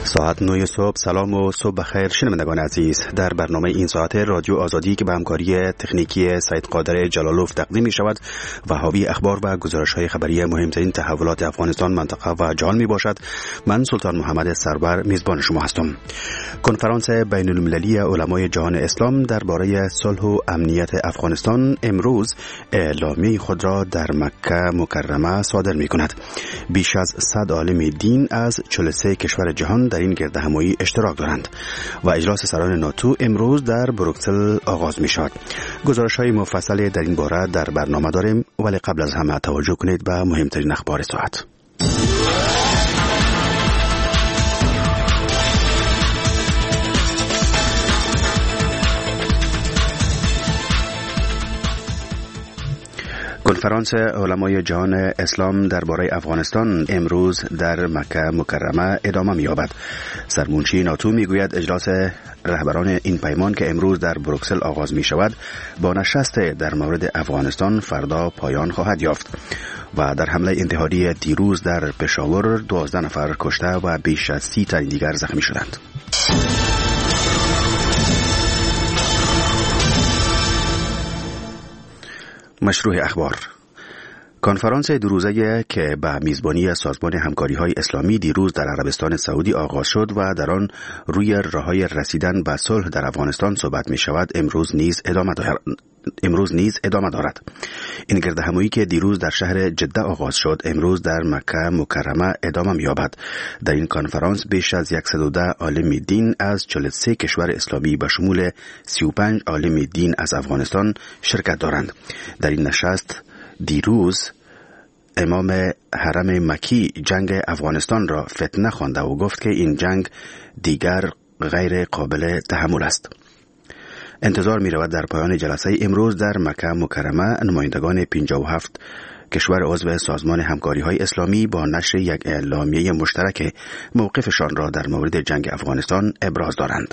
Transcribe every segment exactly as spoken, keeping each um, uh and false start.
ساعت نه صبح. سلام و صبح بخیر شنوندگان عزیز. در برنامه این ساعت رادیو آزادی که به همکاری تکنیکی سید قادر جلالوف تقدیم می شود و حاوی اخبار و گزارش های خبری مهمترین تحولات افغانستان، منطقه و جهان می باشد. من سلطان محمد سرور میزبان شما هستم. کنفرانس بین المللی علمای جهان اسلام درباره صلح و امنیت افغانستان امروز اعلامیه خود را در مکه مکرمه صادر می کند. بیش از صد عالم دین از چهل و سه کشور جهان در این گردهمایی اشتراک دارند و اجلاس سران ناتو امروز در بروکسل آغاز می شود. گزارش های مفصل در این باره در برنامه داریم، ولی قبل از همه توجه کنید به مهمترین اخبار ساعت. کنفرانس علمای جهان اسلام درباره افغانستان امروز در مکه مکرمه ادامه می‌یابد. سرمنشی ناتو میگوید اجلاس رهبران این پیمان که امروز در بروکسل آغاز می شود با نشست در مورد افغانستان فردا پایان خواهد یافت. و در حمله انتحاری دیروز در پشاور دوازده نفر کشته و بیش از سی تن دیگر زخمی شدند. مشروع اخبار. کنفرانس دو روزه که به میزبانی سازمان همکاری‌های اسلامی دیروز در عربستان سعودی آغاز شد و در آن روی راه‌های رسیدن به صلح در افغانستان صحبت می‌شود امروز نیز ادامه دارد. امروز نیز ادامه دارد. این گردهمایی که دیروز در شهر جده آغاز شد امروز در مکه مکرمه ادامه می‌یابد. در این کنفرانس بیش از صد و ده عالم دین از چهل و سه کشور اسلامی به شمول سی و پنج عالم دین از افغانستان شرکت دارند. در این نشست دیروز امام حرم مکی جنگ افغانستان را فتنه خوانده و گفت که این جنگ دیگر غیر قابل تحمل است. انتظار می رود در پایان جلسه امروز در مکه مکرمه نمایندگان پنجاه و هفت کشور عضو سازمان همکاری های اسلامی با نشر یک اعلامیه مشترک موقفشان را در مورد جنگ افغانستان ابراز دارند.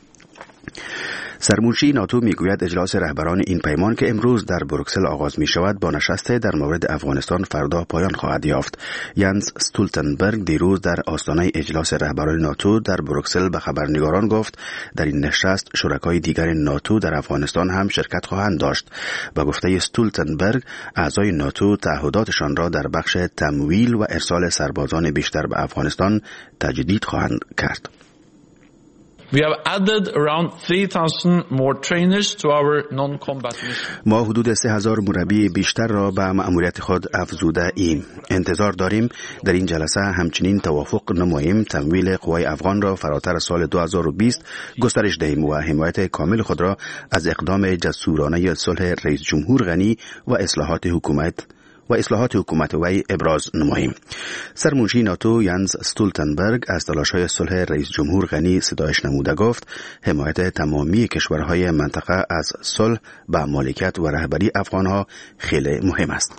سرمنشی ناتو میگوید اجلاس رهبران این پیمان که امروز در بروکسل آغاز می شود با نشست در مورد افغانستان فردا پایان خواهد یافت. ینس استولتنبرگ دیروز در آستانه اجلاس رهبران ناتو در بروکسل به خبرنگاران گفت در این نشست شرکای دیگر ناتو در افغانستان هم شرکت خواهند داشت. با گفته استولتنبرگ اعضای ناتو تعهداتشان را در بخش تمویل و ارسال سربازان بیشتر به افغانستان تجدید خواهند کرد. We have added around three thousand more trainers to our non-combat mission. ما حدود سه هزار مربی بیشتر را به مأموریت خود افزوده ایم. انتظار داریم در این جلسه همچنین توافق نماییم تمویل قوای افغان را فراتر سال دو هزار و بیست گسترش دهیم و حمایت کامل خود را از اقدام جسورانه صلح رئیس جمهور غنی و اصلاحات حکومت و اصلاحات حکومت وی ابراز نماییم. سرمنشی ناتو ینس استولتنبرگ از تلاش‌های صلح رئیس جمهور غنی ستایش نموده گفت حمایت تمامی کشورهای منطقه از صلح به مالکیت و رهبری افغانها خیلی مهم است.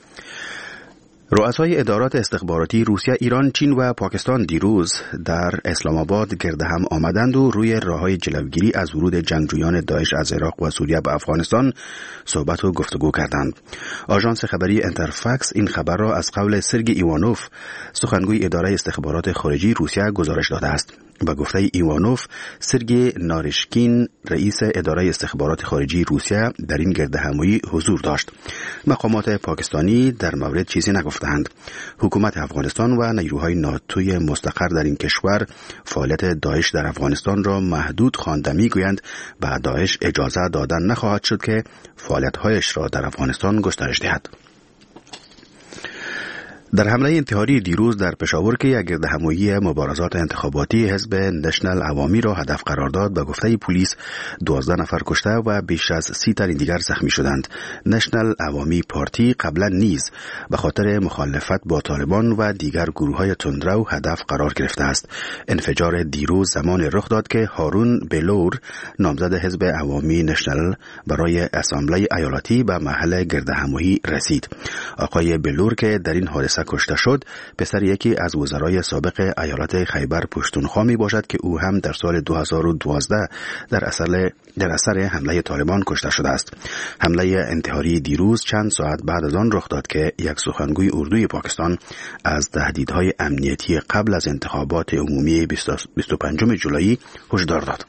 رؤسای ادارات استخباراتی روسیه، ایران، چین و پاکستان دیروز در اسلام آباد گرد هم آمدند و روی راه‌های جلوگیری از ورود جنگجویان داعش از عراق و سوریه به افغانستان صحبت و گفتگو کردند. آژانس خبری انترفاکس این خبر را از قول سرگی ایوانوف سخنگوی اداره استخبارات خارجی روسیه گزارش داده است. با گفته ایوانوف، سرگی نارشکین رئیس اداره استخبارات خارجی روسیه در این گردهمایی حضور داشت. مقامات پاکستانی در مورد چیزی نگفتند. حکومت افغانستان و نیروهای ناتوی مستقر در این کشور فعالیت داعش در افغانستان را محدود خوانده میگویند و داعش اجازه دادن نخواهد شد که فعالیت‌هایش را در افغانستان گسترش دهد. در حمله انتحاری دیروز در پشاور که یک گردهمایی مبارزات انتخاباتی حزب نشنل عوامی را هدف قرار داد، به گفته پلیس دوازده نفر کشته و بیش از سی تن دیگر زخمی شدند. نشنل عوامی پارتی قبلا نیز به خاطر مخالفت با طالبان و دیگر گروه‌های تندرو هدف قرار گرفته است. انفجار دیروز زمان رخ داد که هارون بلور نامزد حزب عوامی نشنل برای اسامبله ایالتی به محل گردهمایی رسید. آقای بلور که در این حادثه جلسه کشته شد پسر یکی از وزرای سابق ایالت خیبر پشتونخوا می باشد که او هم در سال دو هزار و دوازده در اثر در اثر حمله طالبان کشته شده است. حمله انتحاری دیروز چند ساعت بعد از آن رخ داد که یک سخنگوی اردوی پاکستان از تهدیدهای امنیتی قبل از انتخابات عمومی بیست و پنجم جولای هشدار داد.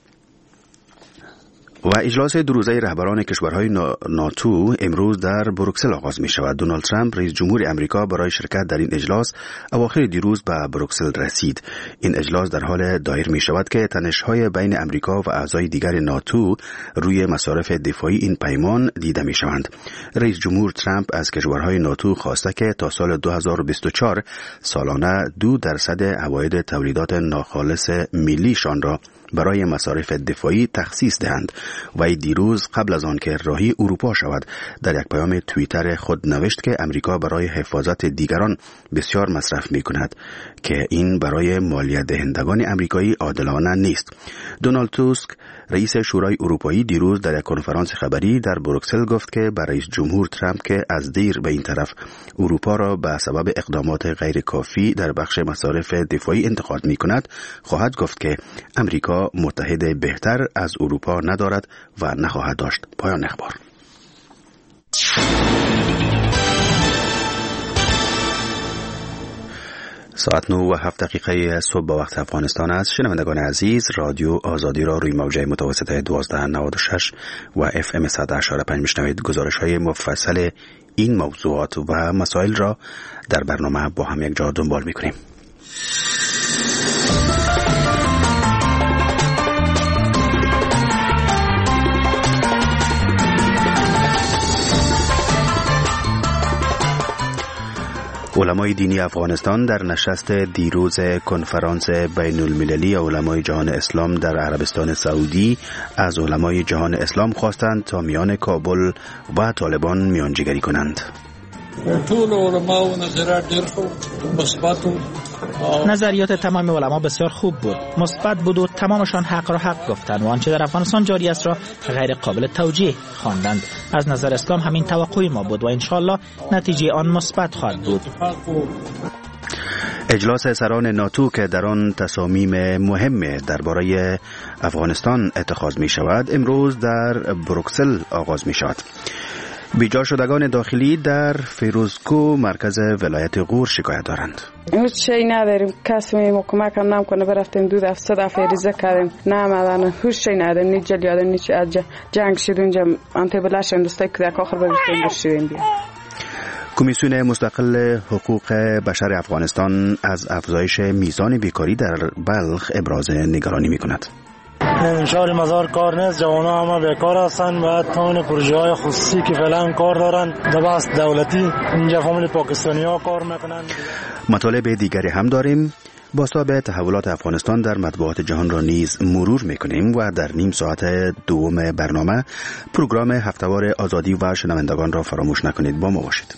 و اجلاس دو روزه رهبران کشورهای ناتو امروز در بروکسل آغاز می شود. دونالد ترامپ رئیس جمهور امریکا برای شرکت در این اجلاس اواخر دیروز به بروکسل رسید. این اجلاس در حال دایر می شود که تنش‌های بین امریکا و اعضای دیگر ناتو روی مصارف دفاعی این پیمان دیده می شوند. رئیس جمهور ترامپ از کشورهای ناتو خواسته که تا سال دو هزار و بیست و چهار سالانه دو درصد عواید تولیدات ناخالص ملیشان را برای مصارف دفاعی تخصیص دهند. و دیروز قبل از آن که راهی اروپا شود در یک پیام توییتر خود نوشت که امریکا برای حفاظت دیگران بسیار مصرف می کند که این برای مالیات دهندگان امریکایی عادلانه نیست. دونالد توسک رئیس شورای اروپایی دیروز در یک کنفرانس خبری در بروکسل گفت که برای رئیس جمهور ترامپ که از دیر به این طرف اروپا را به سبب اقدامات غیر کافی در بخش مصارف دفاعی انتقاد می کند خواهد گفت که امریکا متحد بهتر از اروپا ندارد و نخواهد داشت. پایان اخبار. ساعت نه و هفت دقیقه صبح با وقت افغانستان است. شنوندگان عزیز، رادیو آزادی را روی موجه متوسط دوازده نود و شش و اف ام صد و هشت و پنج میشنوید. گزارش های مفصل این موضوعات و مسائل را در برنامه با هم یک جا دنبال میکنیم. علمای دینی افغانستان در نشست دیروز کنفرانس بین المللی علمای جهان اسلام در عربستان سعودی از علمای جهان اسلام خواستند تا میان کابل و طالبان میانجیگری کنند. طول علما و نظرات ډیر خوب مثبت و نظریات تمام علما بسیار خوب بود، مثبت بود و تمامشان حق را حق گفتند و آنچه در افغانستان جاری است را غیر قابل توجیه خواندند. از نظر اسلام همین توقع ما بود و انشالله نتیجه آن مثبت خواهد بود. اجلاس سران ناتو که در آن تصامیم مهم درباره افغانستان اتخاذ می شود امروز در بروکسل آغاز می شود. بیجا شدگان داخلی در فیروزکو مرکز ولایت غور شکایت دارند. هیچ شی نداریم، کسی ما کمک هم نمیکنه. برفتیم دو دفعه سه دفعه ریزه کردیم نه هیچ شی نداریم. نی جلیاد نی جنگ شد اونجا انت بلاش اندسته که در آخر برفتیم بشیم بیا. کمیسیون مستقل حقوق بشر افغانستان از افزایش میزان بیکاری در بلخ ابراز نگرانی میکند. انشار مزار کار نیست، جوانا همه بیکار هستن و تمام پروژه های خصوصی که فعلا کار دارن در بحث دولتی اینجا فامیل پاکستانی ها کار میکنن. مطالب دیگری هم داریم. بازتاب تحولات افغانستان در مطبوعات جهان را نیز مرور میکنیم و در نیم ساعت دوم برنامه پروگرام هفتهوار آزادی و شنوندگان را فراموش نکنید. با ما باشید.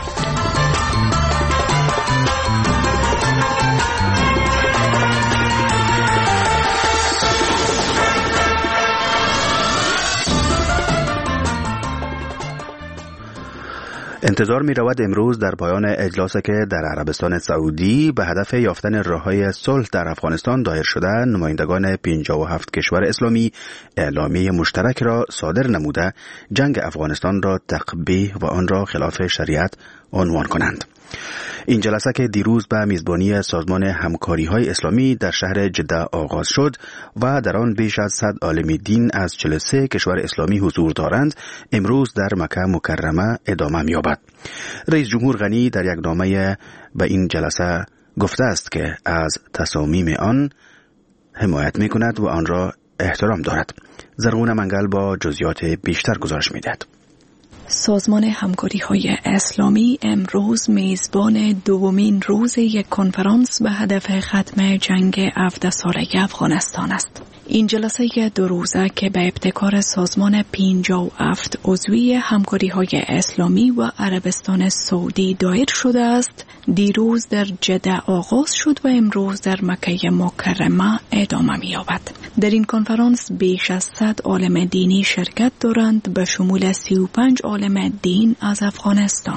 انتظار می رود امروز در پایان اجلاسی که در عربستان سعودی به هدف یافتن راه‌های صلح در افغانستان دایر شده نمایندگان پنجاه و هفت کشور اسلامی اعلامیه مشترک را صادر نموده جنگ افغانستان را تقبیح و آن را خلاف شریعت عنوان کنند. این جلسه که دیروز به میزبانی سازمان همکاری‌های اسلامی در شهر جده آغاز شد و در آن بیش از صد عالم دین از چهل و سه کشور اسلامی حضور دارند، امروز در مکه مکرمه ادامه می‌یابد. رئیس جمهور غنی در یک نامه به این جلسه گفته است که از تصامیم آن حمایت می‌کند و آن را احترام دارد. زرغون منگل با جزئیات بیشتر گزارش می‌دهد. سازمان همکاری‌های اسلامی امروز میزبان دومین روز یک کنفرانس به هدف ختم جنگ هفده ساله افغانستان است. این جلسه دو روزه که به ابتکار سازمان پنجاه و هفت عضوی همکاری‌های اسلامی و عربستان سعودی دایر شده است، دیروز در جده آغاز شد و امروز در مکه مکرمه ادامه می‌یابد. در این کنفرانس بیش از صد عالم دینی شرکت دارند به شمول سی و پنج عالم دین از افغانستان.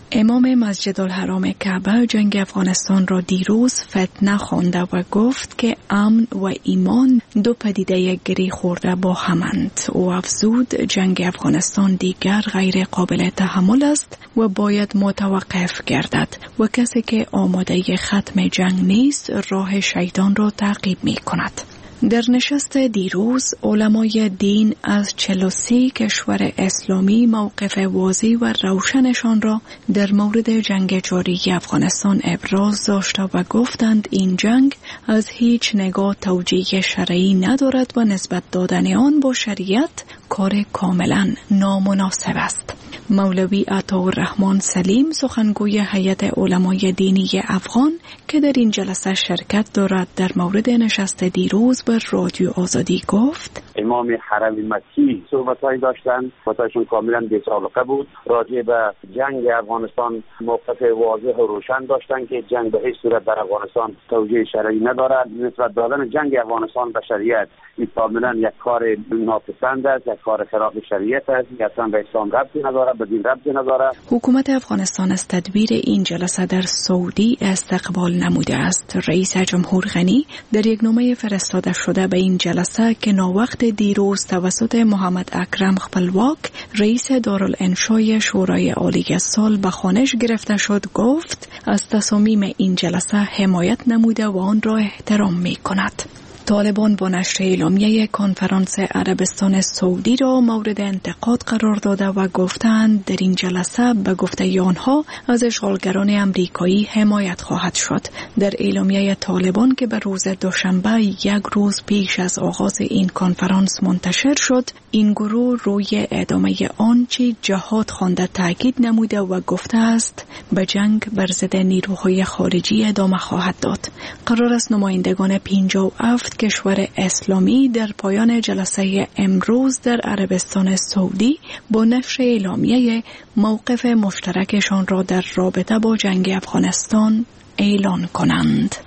امام مسجد الحرام کعبه جنگ افغانستان را دیروز فتنه خوانده و گفت که امن و ایمان دو پدیده گری خورده با همند. او افزود جنگ افغانستان دیگر غیر قابل تحمل است و باید متوقف گردد و کسی که آماده ختم جنگ نیست راه شیطان را تعقیب می کند. در نشست دیروز علمای دین از چهل و سه کشور اسلامی موقف واضح و روشنشان را در مورد جنگ جاری افغانستان ابراز داشته و گفتند این جنگ از هیچ نگاه توجیه شرعی ندارد و نسبت دادن آن با شریعت کار کاملا نامناسب است. مولوی عطاالرحمن سلیم سخنگوی هیئت علمای دینی افغان که در این جلسه شرکت دارد در مورد نشست دیروز بر رادیو آزادی گفت امام حرم مکی صحبت‌هایی داشتند، صحبت‌هایشون کاملا بی‌سابقه بود. راجع به جنگ افغانستان موقف واضح و روشن داشتند که جنگ به هیچ صورت در افغانستان توجیه شرعی ندارد. نسبت دادن جنگ افغانستان به شریعت این کاملا یک کار ناپسند است، یک کار خلاف شریعت است، اصلا به اسلام ربطی ندارد، به دین ربطی ندارد. حکومت افغانستان از تدبیر این جلسه در سعودی استقبال نموده است. رئیس جمهور غنی در یک نامه فرستاده شده به این جلسه که ناوقت دیروز توسط محمد اکرم خپلواک رئیس دارالانشای شورای عالی سال به خوانش گرفته شد گفت از تصامیم این جلسه حمایت نموده و آن را احترام می کند. طالبان با نشر اعلامیه کنفرانس عربستان سعودی را مورد انتقاد قرار داده و گفتند در این جلسه به گفته آنها از اشغالگران امریکایی حمایت خواهد شد. در اعلامیه طالبان که به روز دوشنبه یک روز پیش از آغاز این کنفرانس منتشر شد، این گروه روی ادامه آنچه جهاد خوانده تاکید نموده و گفته است به جنگ بر ضد نیروهای خارجی ادامه خواهد داد. قرار است نمایندگان پنجاه و هفت کشور اسلامی در پایان جلسه امروز در عربستان سعودی با نشر اعلامیه موقف مشترکشان را در رابطه با جنگ افغانستان اعلان کنند.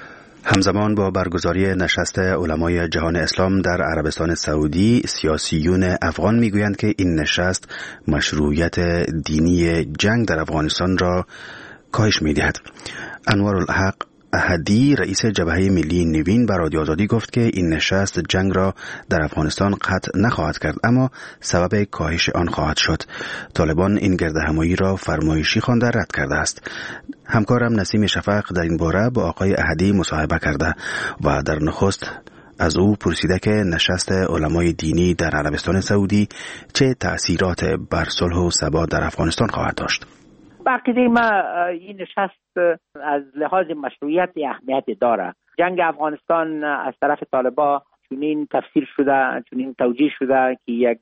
همزمان با برگزاری نشست علمای جهان اسلام در عربستان سعودی، سیاسیون افغان میگویند که این نشست مشروعیت دینی جنگ در افغانستان را کاهش می‌دهد. انوارالحق احدی رئیس جبهه ملی نوین بر رادیو آزادی گفت که این نشست جنگ را در افغانستان قطع نخواهد کرد اما سبب کاهش آن خواهد شد. طالبان این گردهمایی را فرمایشی خوانده رد کرده است. همکارم نسیم شفق در این باره با آقای احدی مصاحبه کرده و در نخست از او پرسیده که نشست علمای دینی در عربستان سعودی چه تأثیرات بر صلح و ثبات در افغانستان خواهد داشت. عقیده ما این نشست از لحاظ مشروعیت اهمیت داره. جنگ افغانستان از طرف طالبان چنین تفسیر شده، چنین توجیه شده که یک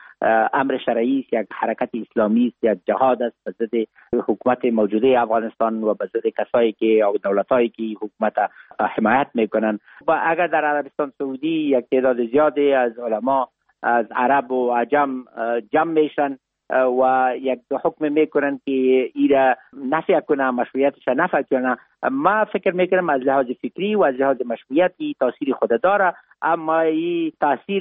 امر شرعی است، یک حرکت اسلامی است، یک جهاد است به ضد حکومت موجوده افغانستان و به ضد کسایی که او دولتایی که حکومت حمایت میکنن. و اگر در عربستان سعودی یک تعداد زیادی از علما از عرب و عجم جمع میشن و یک حکم میکنن که ایرا نفی کنه، مشروعیتش نفی کنه، ما فکر میکنم از لحاظ فکری و از لحاظ مشروعیتی تاثیر خود داره، اما این تاثیر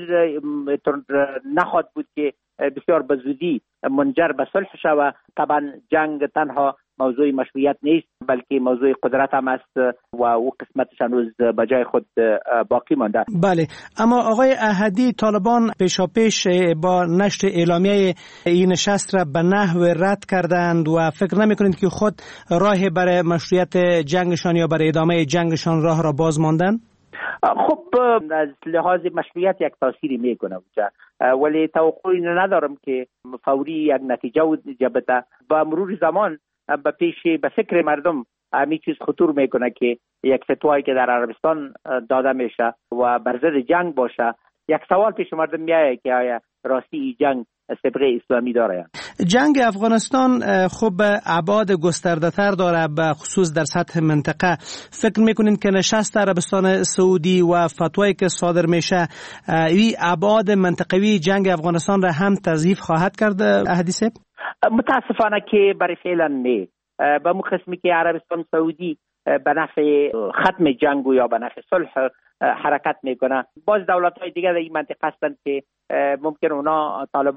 نخواهد بود که بسیار به زودی منجر به صلح شود. طبعا جنگ تنها موضوع مشروعیت نیست بلکه موضوع قدرت هم است و او قسمتش هنوز به جای خود باقی مانده. بله، اما آقای احدی، طالبان پیشاپیش با نشر اعلامیه این نشست را به نحو رد کردند و فکر نمی‌کنید که خود راه برای مشروعیت جنگشان یا برای ادامه جنگشان راه را باز ماندن؟ خب از لحاظ مشروعیت یک تأثیری میکنه ولی توقعی ندارم که فوری یک نتیجه بده. با مرور زمان به پیش به فکر مردم همین چیز خطور میکنه که یک فتوایی که در عربستان داده میشه و بر ضد جنگ باشه، یک سوال پیش مردم میایه که آیا راستی این جنگ سابقه اسلامی داره. جنگ افغانستان خب ابعاد گسترده تر داره، به خصوص در سطح منطقه. فکر میکنین که نشست عربستان سعودی و فتوایی که صادر میشه این ابعاد منطقوی جنگ افغانستان را هم تضعیف خواهد کرد؟ احادیث متاسفانه که برای فعلا نه. به مو قسمی که عربستان سعودی به نفع ختم جنگ یا به نفع صلح حرکت میکنه، باز دولت های دیگه در این منطقه هستند که ممکن اونا طالبان را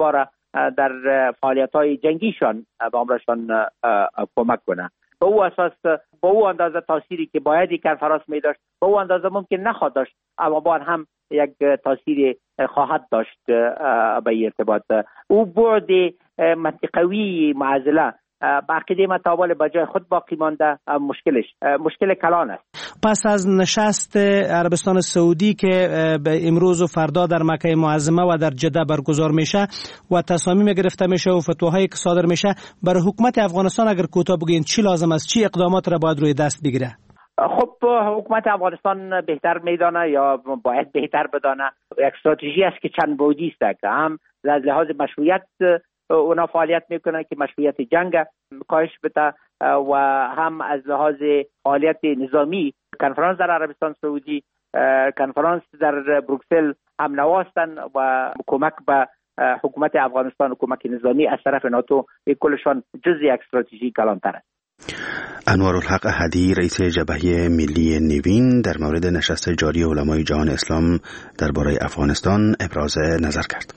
در فعالیت‌های جنگیشان به عمرشان کمک کنه. به او اساس به او اندازه تاثیری که باید کنفرانس می داشت به او اندازه ممکن نخواهد داشت، اما باید هم یک تاثیر خواهد داشت به ارتباط. او بعد منطقوی معضله با عقیده متابل به جای خود باقی مانده مشکلش مشکل کلان است. پس از نشست عربستان سعودی که به امروز و فردا در مکه معظمه و در جده برگزار میشه و تصامیم گرفته میشه و فتواهایی که صادر میشه، برای حکومت افغانستان اگر کوتاه بگین چی لازم است، چی اقدامات را باید روی دست بگیره؟ خب حکومت افغانستان بهتر میدانه یا باید بهتر بدانه یک استراتژی است که چند بعدی است که هم از لحاظ مشروعیت اونا فعالیت میکنه که مشروعیت جنگ کاهش بده و هم از لحاظ فعالیت نظامی کنفرانس در عربستان سعودی، کنفرانس در بروکسل هم نواستن و کمک به حکومت افغانستان و کمک نظامی از طرف ناتو کلشان جزء یک استراتژی کلانتر است. انوارالحق احدی رئیس جبهه ملی نوین در مورد نشست جاری علمای جهان اسلام درباره افغانستان ابراز نظر کرد.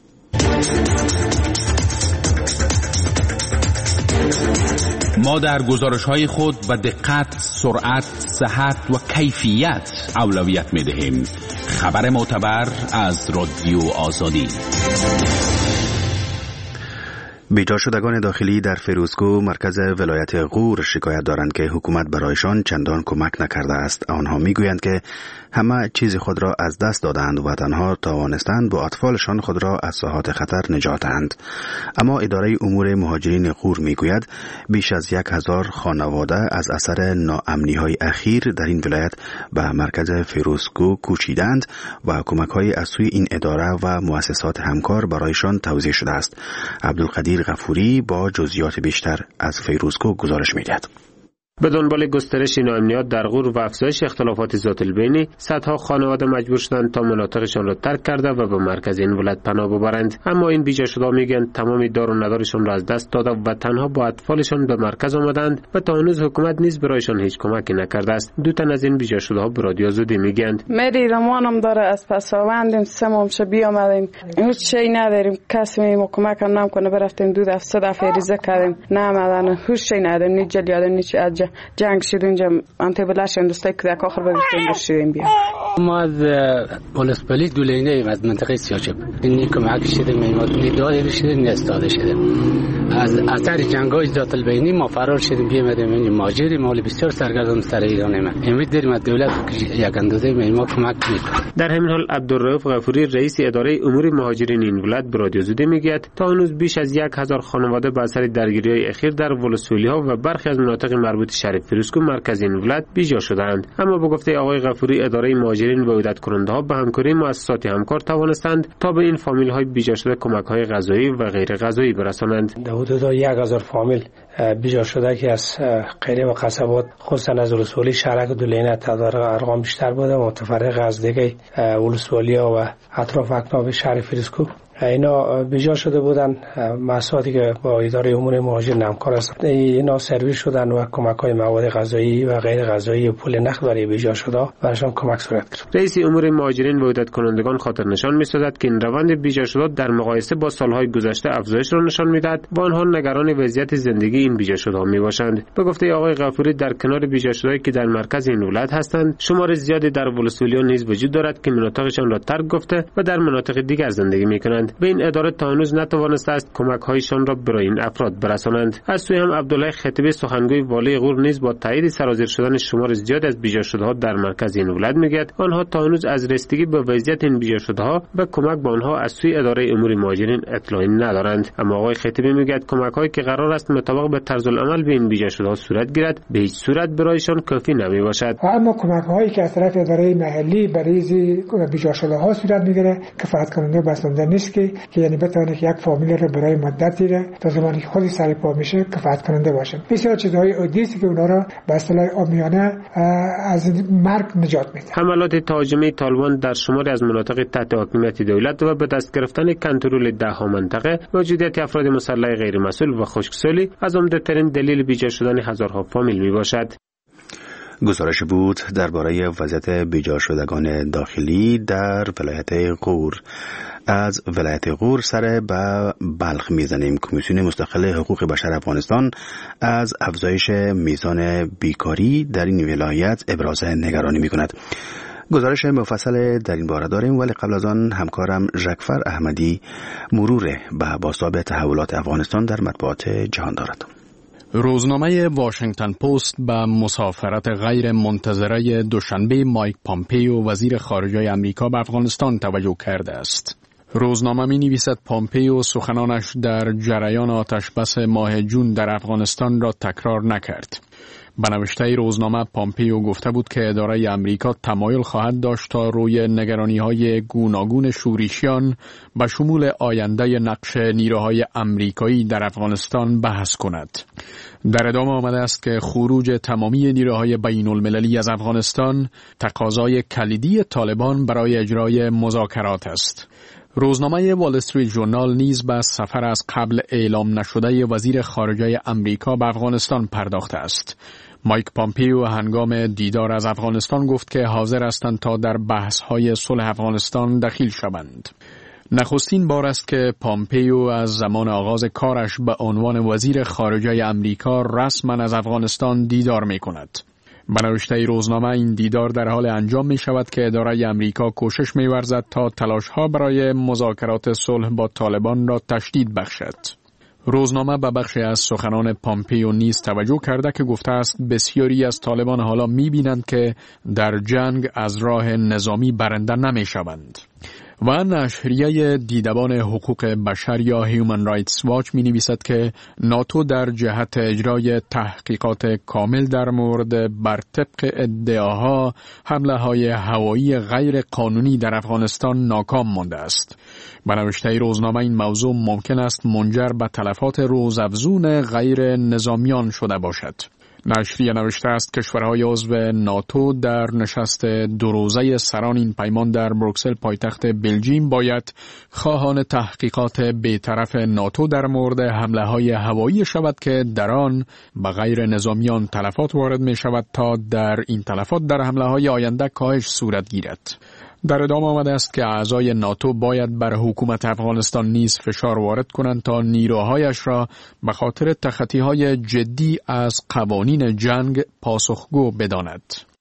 ما در گزارش‌های خود به دقت، سرعت، صحت و کیفیت اولویت می‌دهیم. خبر معتبر از رادیو آزادی. بیجا شدگان داخلی در فیروزکو مرکز ولایت غور شکایت دارند که حکومت برایشان چندان کمک نکرده است. آنها میگویند که همه چیز خود را از دست دادند و تنها توانستند با اطفالشان خود را از ساحات خطر نجات دهند. اما اداره امور مهاجرین غور میگوید بیش از یک هزار خانواده از اثر ناامنی‌های اخیر در این ولایت به مرکز فیروزکو کوچیدند و کمک‌های از سوی این اداره و مؤسسات همکار برایشان توزیع شده است. عبدالقدیر غفوری با جزئیات بیشتر از فیروزکو گزارش می‌دهد. به دنبال گسترش ناامنیت در غور و افزایش اختلافات ذات البینی، صدها خانواده مجبور شدند تا مناطقشان را ترک کرده و به مرکز این ولایت پناه ببرند. اما این بیجا شده میگن تمام دار و ندارشان را از دست داده و تنها با اطفالشان به مرکز آمدند و تا هنوز حکومت نیز برایشان هیچ کمکی نکرده است. دو تن از این بیجا شده ها به رادیو آزادی میگن مری رمانم داره از پس آوندیم سمامش بیامدیم هیچ چیزی نداریم، کسی می کمک نمیکنه. برفتیم دو دفعه سه دفعه ریزه کردیم نمیدن، هیچ چیزی نداریم، نی جلیاد نی چی جنگ شد اونجا انته بلش اندسته که آخر بگیریم شدیم بیا. ما از پلیس پلی دولینه ایم از منطقه سیاچب اینی کمک شده میماد نی داده شده نی استاده شده. از اثر جنگ‌های ذات البینی ما فرار شدیم بیامدیم این ماجری مال بسیار سرگردان سر ایران ما. امید داریم از دولت یک اندازه ما کمک میکنه. در همین حال عبدالرؤوف غفوری رئیس اداره امور مهاجرین این ولایت به رادیو آزادی میگوید تا هنوز بیش از یک هزار خانواده به اثر درگیری‌های اخیر در ولسوالی‌ها و برخی از مناطق مربوط شریف فیروزکو مرکز این ولایت بیجا شدند. اما به گفته آقای غفوری اداره مهاجرین و عودت کننده‌ها به همکاری مؤسسات همکار توانستند تا به این فامیل‌های بیجا شده کمک‌های غذایی و غیر غذایی برسانند. حدود یک هزار فامیل بیجا شده که از قیره و قصبات خصوصا از ولسوالی شهرک دولینه تعداد ارقام بیشتر بوده و متفرق از دیگه ولسوالیا و اطراف اکناف شهر فیروزکو اینا بیجا شده بودن. مؤسساتی که با اداره امور مهاجرین همکار هستند اینا سرویس شدن و کمک‌های مواد غذایی و غیر غذایی و پول نقد برای بیجا شده براشون کمک صورت گرفت. رئیس امور مهاجرین و عودت کنندگان خاطر نشان می‌سازد که این روند بیجا شده در مقایسه با سالهای گذشته افزایش را نشان می‌دهد و آنها نگران وضعیت زندگی این بیجا شده‌ها میباشند. به گفته آقای غفوری در کنار بیجا شده‌ای که در مرکز این ولایت هستند شمار زیادی در ولسوالی‌ها نیز وجود دارد که مناطقشان را ترک گفته و در مناطق دیگر زندگی می‌کنند. به این اداره تا هنوز نتوانسته است کمک‌هایشان را برای این افراد برسانند. از سوی هم عبدالله خطیبی سخنگوی والی غور نیز با تایید سرازیر شدن شمار زیاد از بیجا شده‌ها در مرکز این ولایت میگوید آنها تا هنوز از رسیدگی به وضعیت این بیجا شده‌ها و کمک به آنها از سوی اداره امور مهاجرین اطلاعی ندارند. اما آقای خطیبی میگوید کمک‌هایی که قرار است مطابق به طرز العمل به این بیجا شده‌ها صورت گیرد به هیچ صورت برایشان کافی نمیباشد. اما کمک‌هایی که از طرف اداره محلی برای بیجا شده‌ها صورت میگیره کفایت کننده بسنده نیست که یعنی بتونه یک فامیل رو برای مدتی را تا زمانی که خودی سر پا میشه کفایت کننده باشه. بسیار چیزهای عادی است که اونا را به اصطلاح عامیانه از مرگ نجات میده. حملات تهاجمی طالبان در شماری از مناطق تحت حاکمیت دولت و به دست گرفتن کنترل ده ها منطقه موجودیت افراد مسلح غیر مسئول و خشکسالی از عمده ترین دلیل بیجا شدن هزارها فامیل می باشد. گزارش بود درباره وضعیت بیجا شدگان داخلی در ولایت غور. از ولایت غور سر به بلخ میزنیم. کمیسیون مستقل حقوق بشر افغانستان از افزایش میزان بیکاری در این ولایت ابراز نگرانی میکند. گزارش مفصل در این باره داریم، ولی قبل از آن همکارم ژکفر احمدی مرور به بازتاب تحولات افغانستان در مطبوعات جهان دارد. روزنامه واشنگتن پست به مسافرت غیر منتظره دوشنبه مایک پامپیو وزیر خارجه آمریکا به افغانستان توجه کرده است. روزنامه می نویسد پامپیو سخنانش در جریان آتشبس ماه جون در افغانستان را تکرار نکرد. به نوشته روزنامه پامپیو گفته بود که اداره آمریکا تمایل خواهد داشت تا روی نگرانی‌های گوناگون شورشیان به شمول آینده نقش نیروهای آمریکایی در افغانستان بحث کند. در ادامه آمده است که خروج تمامی نیروهای بین المللی از افغانستان تقاضای کلیدی طالبان برای اجرای مذاکرات است. روزنامه وال استریت ژورنال نیز به سفر از قبل اعلام نشده وزیر خارجه آمریکا به افغانستان پرداخته است. مایک پامپیو هنگام دیدار از افغانستان گفت که حاضر هستند تا در بحث‌های صلح افغانستان دخیل شوند. نخستین بار است که پامپیو از زمان آغاز کارش به عنوان وزیر خارجه آمریکا رسما از افغانستان دیدار می‌کند. به نوشته روزنامه این دیدار در حال انجام می شود که اداره آمریکا کوشش می ورزد تا تلاش‌ها برای مذاکرات صلح با طالبان را تشدید بخشد. روزنامه به بخشی از سخنان پامپیو نیز توجه کرده که گفته است بسیاری از طالبان حالا می بینند که در جنگ از راه نظامی برنده نمی شوند. و نشریه دیدبان حقوق بشر یا هیومن رایتس واچ می نویسد که ناتو در جهت اجرای تحقیقات کامل در مورد بر طبق ادعاها حمله های هوایی غیر قانونی در افغانستان ناکام مانده است. به نوشته روزنامه این موضوع ممکن است منجر به تلفات روزافزون غیر نظامیان شده باشد. نشریه نوشته است کشورهای عضو ناتو در نشست دو روزه سران این پیمان در بروکسل پایتخت بلژیم باید خواهان تحقیقات بی‌طرف ناتو در مورد حمله های هوایی شود که در آن به غیر نظامیان تلفات وارد می شود تا در این تلفات در حمله های آینده کاهش صورت گیرد. در ادامه آمده است که اعضای ناتو باید بر حکومت افغانستان نیز فشار وارد کنند تا نیروهایش را به خاطر تخطی‌های جدی از قوانین جنگ پاسخگو بداند.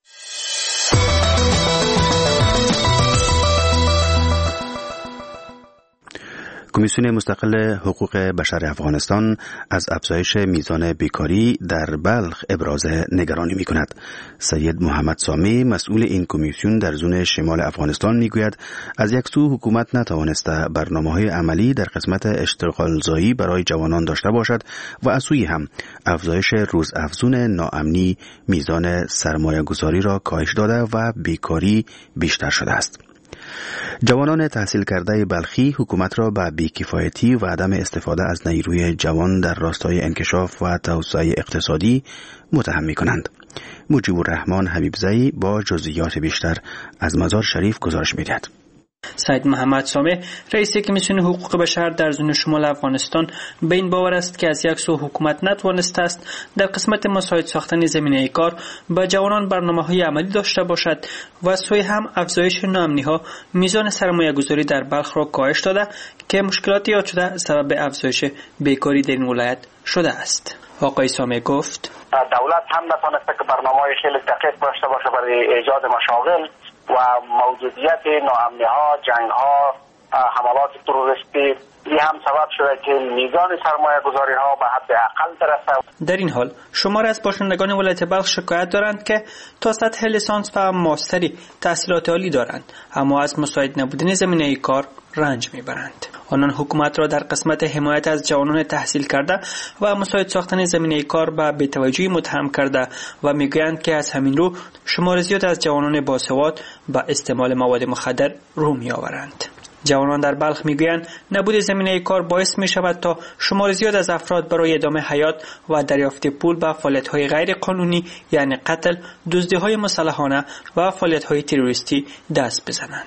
کمیسیون مستقل حقوق بشر افغانستان از افزایش میزان بیکاری در بلخ ابراز نگرانی می کند. سید محمد سامی مسئول این کمیسیون در زون شمال افغانستان می گوید از یک سو حکومت نتوانسته برنامه‌های عملی در قسمت اشتغالزایی برای جوانان داشته باشد و از سوی هم افزایش روزافزون ناامنی میزان سرمایه گذاری را کاهش داده و بیکاری بیشتر شده است. جوانان تحصیل کرده بلخی حکومت را به بی‌کفایتی و عدم استفاده از نیروی جوان در راستای انکشاف و توسعه اقتصادی متهم می‌کنند. مجیب الرحمن حبیبزئی با جزئیات بیشتر از مزار شریف گزارش می‌دهد. سید محمد سامه رئیس کمیسیون حقوق بشر در زون شمال افغانستان به این باور است که از یک سو حکومت نتوانسته است در قسمت مساعد ساختن زمینه کار با جوانان برنامه‌های عملی داشته باشد و از سوی هم افزایش ناامنی‌ها میزان سرمایه‌گذاری در بلخ را کاهش داده که مشکلات ایجاد شده سبب افزایش بیکاری در این ولایت شده است. آقای سامه گفت دولت هم نتوانسته که برنامه‌های خیلی دقیق داشته باشه برای ایجاد مشاغل و موجودیت ناامنی‌ها، جنگ‌ها، حملات تروریستی این هم سبب شده که میزان سرمایه گذاری ها به حد اقل برسه. در این حال شمار از باشندگان ولایت بلخ شکایت دارند که تا سطح لیسانس و ماستری تحصیلات عالی دارند اما از مساعد نبودن زمینه کار رنج میبرند. آنان حکومت را در قسمت حمایت از جوانان تحصیل کرده و مساعد ساختن زمینه کار به بی‌توجهی متهم کرده و میگویند که از همین رو شمار زیاد از جوانان باسواد به استعمال مواد مخدر رو میآورند. جوانان در بلخ میگویند نبود زمینه کار باعث می شود تا شمار زیاد از افراد برای ادامه حیات و دریافت پول به فعالیت‌های غیر قانونی یعنی قتل، دزدی‌های مسلحانه و فعالیت‌های تروریستی دست بزنند.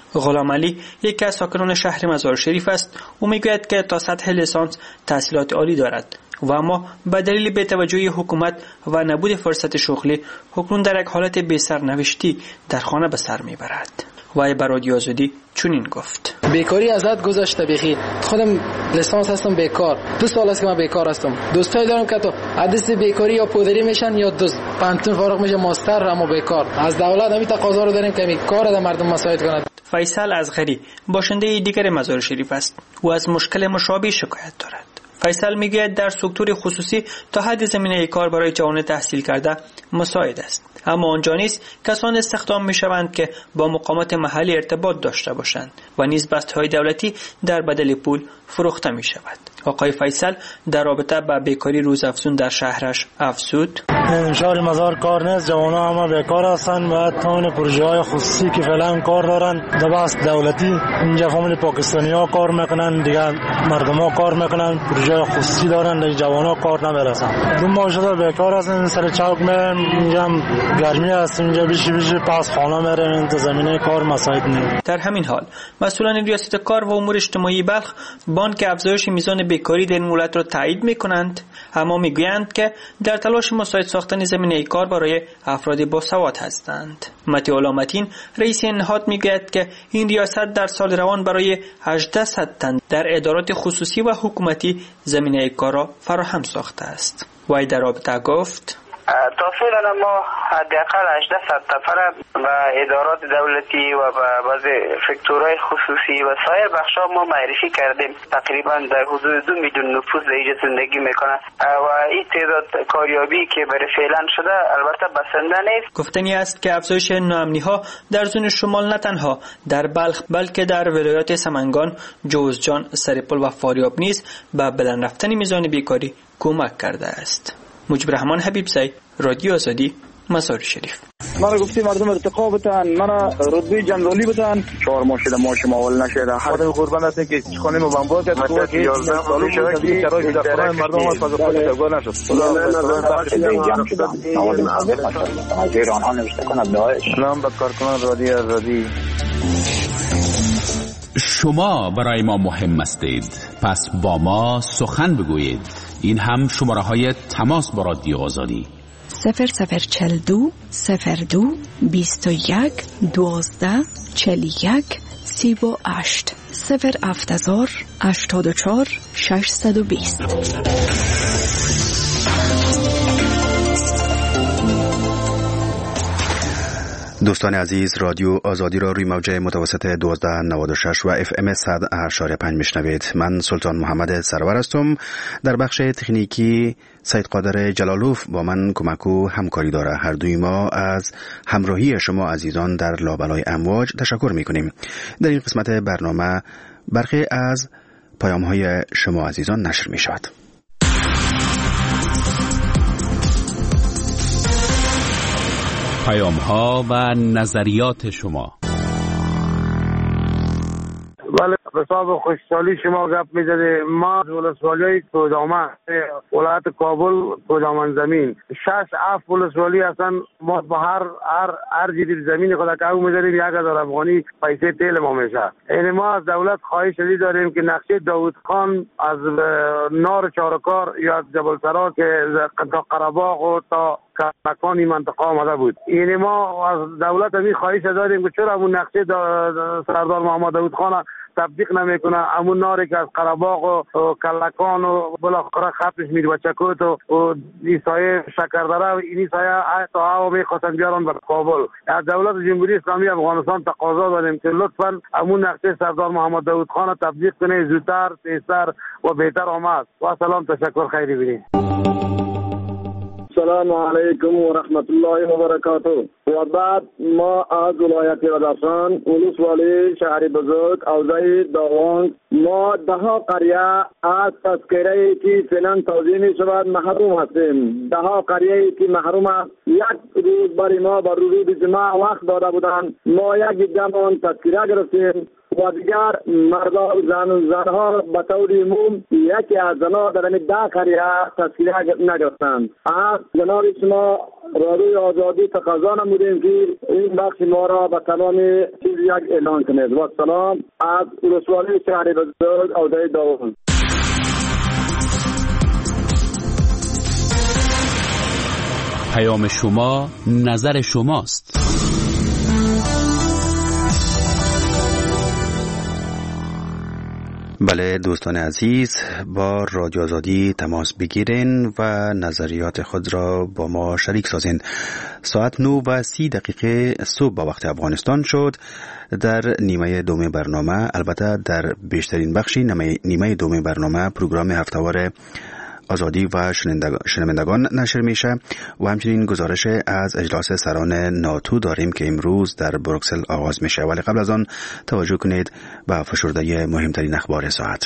غلام علی یکی از ساکنان شهر مزار شریف است. او میگوید که تا سطح لیسانس تحصیلات عالی دارد و اما به دلیل بی‌توجهی حکومت و نبود فرصت شغلی حکم در یک حالت بی سرنوشتی در خانه به سر میبرد. وای بر رادیو آزادی چنین گفت: بیکاری از حد گذشته. بخی خودم لیسانس هستم بیکار، دو سال است که من بیکار هستم. دوستای دارم که تو حدیث بیکاری یا پودری میشن یا دوست پانتون فارغ میشه ماستر اما بیکار. از دولت همین تقاضا رو داریم که می کار در مردم مساعد کند. فیصل ازغری باشنده دیگر مزار شریف است. او از مشکل مشابه شکایت دارد. فیصل میگوید در سکتور خصوصی تا حد زمینه کار برای جوان تحصیل کرده مساعد است، اما آنجا نیز کسان استخدام میشوند که با مقامات محلی ارتباط داشته باشند و نیز بسته‌های دولتی در بدل پول فروخته می شود. آقای فیصل در رابطه با بیکاری روزافزون در شهرش افزود: شهر مزار کار نیست، جوانا همه بیکار هستند و تمام پروژه های خصوصی که فعلا کار دارن در بست دولتی اینجا فامیل پاکستانی ها کار میکنن، دیگه مردم ها کار میکنن، پروژه خصوصی دارن، دیگه جوانا کار نمیرسن. دو ماه شده بیکار هستن. سر چوک میرم، اینجا گرمی هست، اینجا بیشی بیشی پاس خانه میرم، این زمینه کار مساعد نیست. در همین حال مسئولان ریاست کار و امور اجتماعی بلخ بانک افزایش میزان بیکاری در این ولایت را تایید میکنند، اما میگویند که در تلاش مساعد ساختن زمینه کار برای افراد باسواد هستند. متی علامتین رئیس این نهاد میگوید که این ریاست در سال روان برای هجده تن در ادارات خصوصی و حکومتی زمینه کار را فراهم ساخته است. وی در رابطه گفت: تا فعلا ما حداقل هجده نفر و ادارات دولتی و بعضی سکتورهای خصوصی و سایر بخش‌ها ما معرفی کردیم. تقریبا در حدود دو میلیون نفوس در اینجا زندگی میکنه و این تعداد کاریابی که برای فعلا شده البته بسنده نیست. گفتنی است که افزایش ناامنی‌ها در زون شمال نه تنها در بلخ بلکه در ولایات سمنگان، جوزجان، سرپل و فاریاب نیز به بلند رفتن میزان بیکاری کمک کرده است. مجیب رحمان حبیبزی، رادیو آزادی، مزار شریف. من گفتی مردم ارتقا بتن، من رتبه جنرالی بتن، چهار ماه شده ماش ماول نشده. خودم قربان هستم که خانه ما بمبار کرد، تو که یازده سال شده که شرایط در خانه مردم ما فاز خود تگاه نشد. ایران ها نوشته کند داعش. سلام به کارکنان رادیو آزادی. شما برای ما مهم هستید، پس با ما سخن بگویید. این هم شماره های تماس با رادیو آزادی: صفر صفر چل دو صفر دو بیست و یک دوازده چل یک سی و هشت صفر افتزار هشتاد و چهار ششصد و بیست. دوستان عزیز، رادیو آزادی را روی موجه متوسط دوازده نود و شش و اف ام صد و هشت و پنج میشنوید. من سلطان محمد سرور هستم. در بخش تکنیکی سید قادر جلالوف با من کمک و همکاری داره. هر دوی ما از همراهی شما عزیزان در لابلای امواج تشکر میکنیم. در این قسمت برنامه برخی از پیام های شما عزیزان نشر می شود. پیام ها و نظریات شما. بله، به حساب خوشحالی شما گپ می‌زدید. ما از ولسوالی کودامه ولایت کابل کودامن زمین شش اف ولسوالی هستن. ما به هر هر هر جدید زمین خدا که او می‌ذاریم یک هزار افغانی پیسه تیل ما میشه. یعنی ما از دولت خواهش شدید داریم که نقشه داوود خان از نار چارکار یا جبل سرا که تا قره‌باغ و تا مکانی منطقه آمده بود. یعنی ما از دولت همین خواهش داریم که چرا همون نقشه سردار محمد داوود خان تطبیق نمیکنه. همون ناری که از قره‌باغ و کلکان و بالاخره خطش میره و چکوت و ایسای شکردره و این ایسای تا هوا میخواستن بیارن به کابل. از دولت جمهوری اسلامی افغانستان تقاضا داریم که لطفا همون نقشه سردار محمد داوود خان تطبیق کنه. زودتر، تیزتر و بهتر آمد. و سلام، تشکر، خیری بینید. السلام علیکم و رحمت الله و برکاته. و بعد ما از ولایت رادسان ولسوالی شهر بزرگ حوزه داوان ما ده ها قریه از تذکره که فعلا توزیع می شود محروم هستیم. ده ها قریه که محروم است. یک روز برای ما بر روز جمعه وقت داده بودند. ما یک جمع تذکره گرفتیم و دیگر مردا زن زنها به طور عموم یکی از زنها در این ده قریه تذکره نگرفتند. از جناب شما رادیوی آزادی تقاضا نمودیم که این بخش ما را به تمام چیز یک اعلان کنید. و سلام از ولسوالی شهر بزرگ اودای داوود. پیام شما نظر شماست. بله دوستان عزیز، با رادیو آزادی تماس بگیرین و نظریات خود را با ما شریک سازین. ساعت نه و سی دقیقه صبح با وقت افغانستان شد. در نیمه دوم برنامه، البته در بیشترین بخشی نیمه دوم برنامه، پروگرام هفته‌وار آزادی و شنوندگان نشر میشه و همچنین گزارش از اجلاس سران ناتو داریم که امروز در بروکسل آغاز میشه. ولی قبل از آن توجه کنید به فشرده مهمترین اخبار ساعت.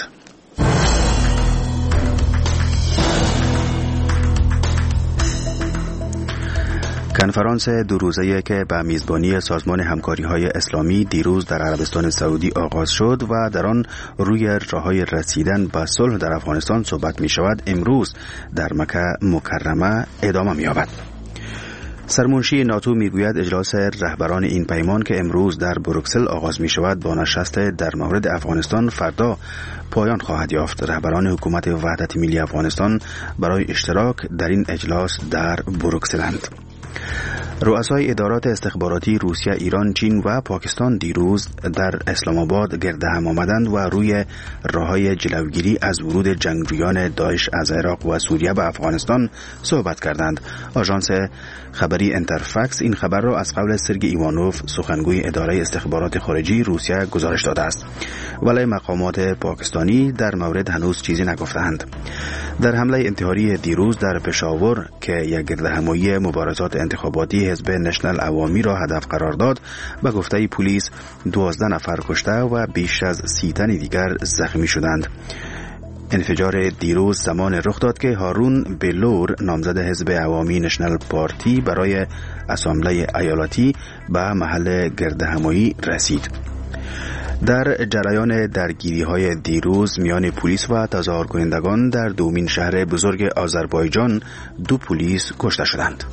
کنفرانس دو روزه‌ای که به میزبانی سازمان همکاری‌های اسلامی دیروز در عربستان سعودی آغاز شد و در آن روی راه‌های رسیدن به صلح در افغانستان صحبت می‌شود، امروز در مکه مکرمه ادامه می‌یابد. سرمنشی ناتو میگوید اجلاس رهبران این پیمان که امروز در بروکسل آغاز می‌شود با نشست در مورد افغانستان فردا پایان خواهد یافت. رهبران حکومت وحدت ملی افغانستان برای اشتراک در این اجلاس در بروکسلند. رؤسای ادارات استخباراتی روسیه، ایران، چین و پاکستان دیروز در اسلام آباد گرد هم آمدند و روی راه‌های جلوگیری از ورود جنگجویان داعش از عراق و سوریه به افغانستان صحبت کردند. آژانس خبری انترفکس این خبر را از قول سرگئی ایوانوف، سخنگوی اداره استخبارات خارجی روسیه، گزارش داده است. ولی مقامات پاکستانی در مورد هنوز چیزی نگفتند. در حمله انتحاری دیروز در پشاور که یک گردهمایی مبارزات انتخاباتی حزب نشنل عوامی را هدف قرار داد، به گفته پلیس دوازده نفر کشته و بیش از سی تن دیگر زخمی شدند. انفجار دیروز زمان رخ داد که هارون بلور، نامزد حزب عوامی نشنل پارتی برای اسامبله ایالتی، به محل گردهمایی رسید. در جریان درگیری های دیروز میان پلیس و تظاهر کنندگان در دومین شهر بزرگ آذربایجان، دو پلیس کشته شدند.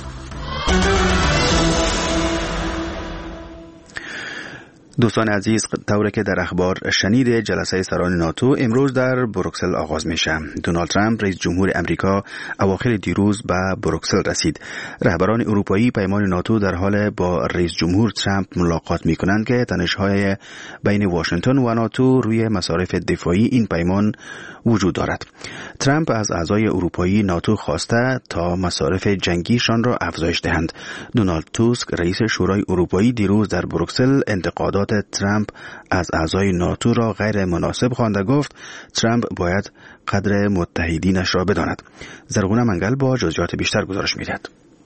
دوستان عزیز، طوری که در اخبار شنید، جلسه سران ناتو امروز در بروکسل آغاز میشه. دونالد ترامپ رئیس جمهور امریکا اواخر دیروز به بروکسل رسید. رهبران اروپایی پیمان ناتو در حال با رئیس جمهور ترامپ ملاقات میکنند که تنش‌های بین واشنگتن و ناتو روی مصارف دفاعی این پیمان وجود دارد. ترامپ از اعضای اروپایی ناتو خواسته تا مصارف جنگیشان را افزایش دهند. دونالد توسک رئیس شورای اروپایی دیروز در بروکسل انتقادات ترامپ از اعضای ناتو را غیر مناسب خوانده، گفت ترامپ باید قدر متحدینش را بداند. زرغونه منگل با جزئیات بیشتر گزارش می‌دهد.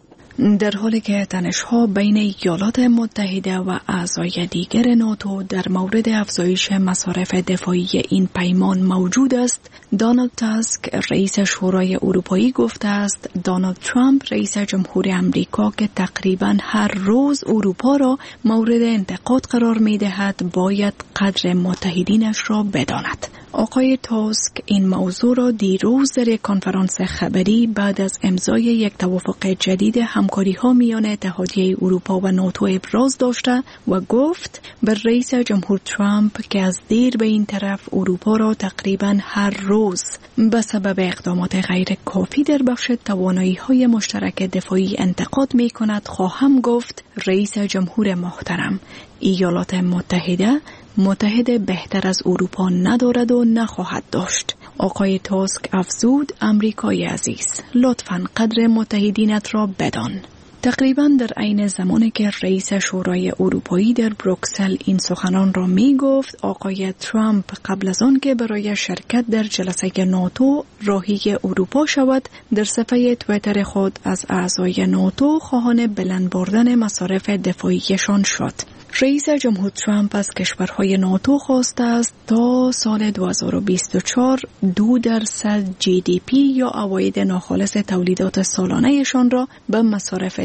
در حالی که تنش‌ها بین ایالات متحده و اعضای دیگر ناتو در مورد افزایش مصارف دفاعی این پیمان موجود است، دونالد تاسک رئیس شورای اروپایی گفته است دونالد ترامپ رئیس جمهور امریکا که تقریباً هر روز اروپا را مورد انتقاد قرار می‌دهد باید قدر متحدینش را بداند. آقای تاسک این موضوع را دیروز در یک کنفرانس خبری بعد از امضای یک توافق جدید همکاری‌ها میان اتحادیه اروپا و ناتو ابراز داشته و گفت به رئیس جمهور ترامپ که از دیر به این طرف اروپا را تقریباً هر روز به سبب اقدامات غیر کافی در بخش توانایی‌های مشترک دفاعی انتقاد می‌کند، خواهم گفت رئیس جمهور محترم، ایالات متحده متحد بهتر از اروپا ندارد و نخواهد داشت. آقای تاسک افزود امریکای عزیز، لطفاً قدر متحدینت را بدان. تقریباً در عین زمانی که رئیس شورای اروپایی در بروکسل این سخنان را می گفت، آقای ترامپ قبل از آن که برای شرکت در جلسه ناتو راهی اروپا شود، در صفحه توییتر خود از اعضای ناتو خواهان بلند بردن مصارف دفاعیشان شد. رئیس جمهور ترامپ از کشورهای ناتو خواسته است تا سال دو هزار و بیست و چهار دو درصد جی دی پی یا عواید ناخالص تولیدات سالانه‌شان را به مصارف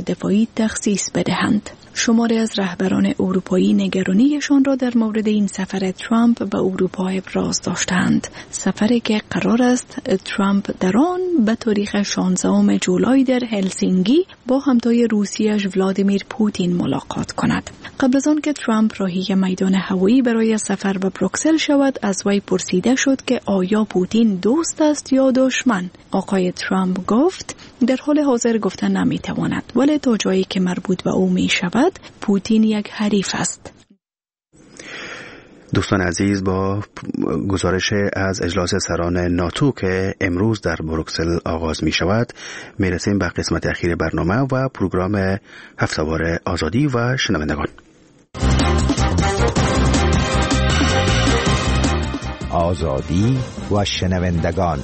دفاعی تخصیص بدهند. شماری از رهبران اروپایی نگرانیشان را در مورد این سفر ترامپ به اروپا ابراز داشتند. سفری که قرار است ترامپ در آن به تاریخ شانزدهم جولای در هلسینکی با همتای روسیه‌اش ولادیمیر پوتین ملاقات کند. قبل از آن که ترامپ راهی میدان هوایی برای سفر به بروکسل شود، از وی پرسیده شد که آیا پوتین دوست است یا دشمن. آقای ترامپ گفت در حال حاضر گفتن نمیتواند، ولی تا جایی که مربوط به او می شود پوتین یک حریف است. دوستان عزیز، با گزارش از اجلاس سران ناتو که امروز در بروکسل آغاز می شود می رسیم به قسمت اخیر برنامه و پروگرام هفته‌وار آزادی و شنوندگان. آزادی و شنوندگان.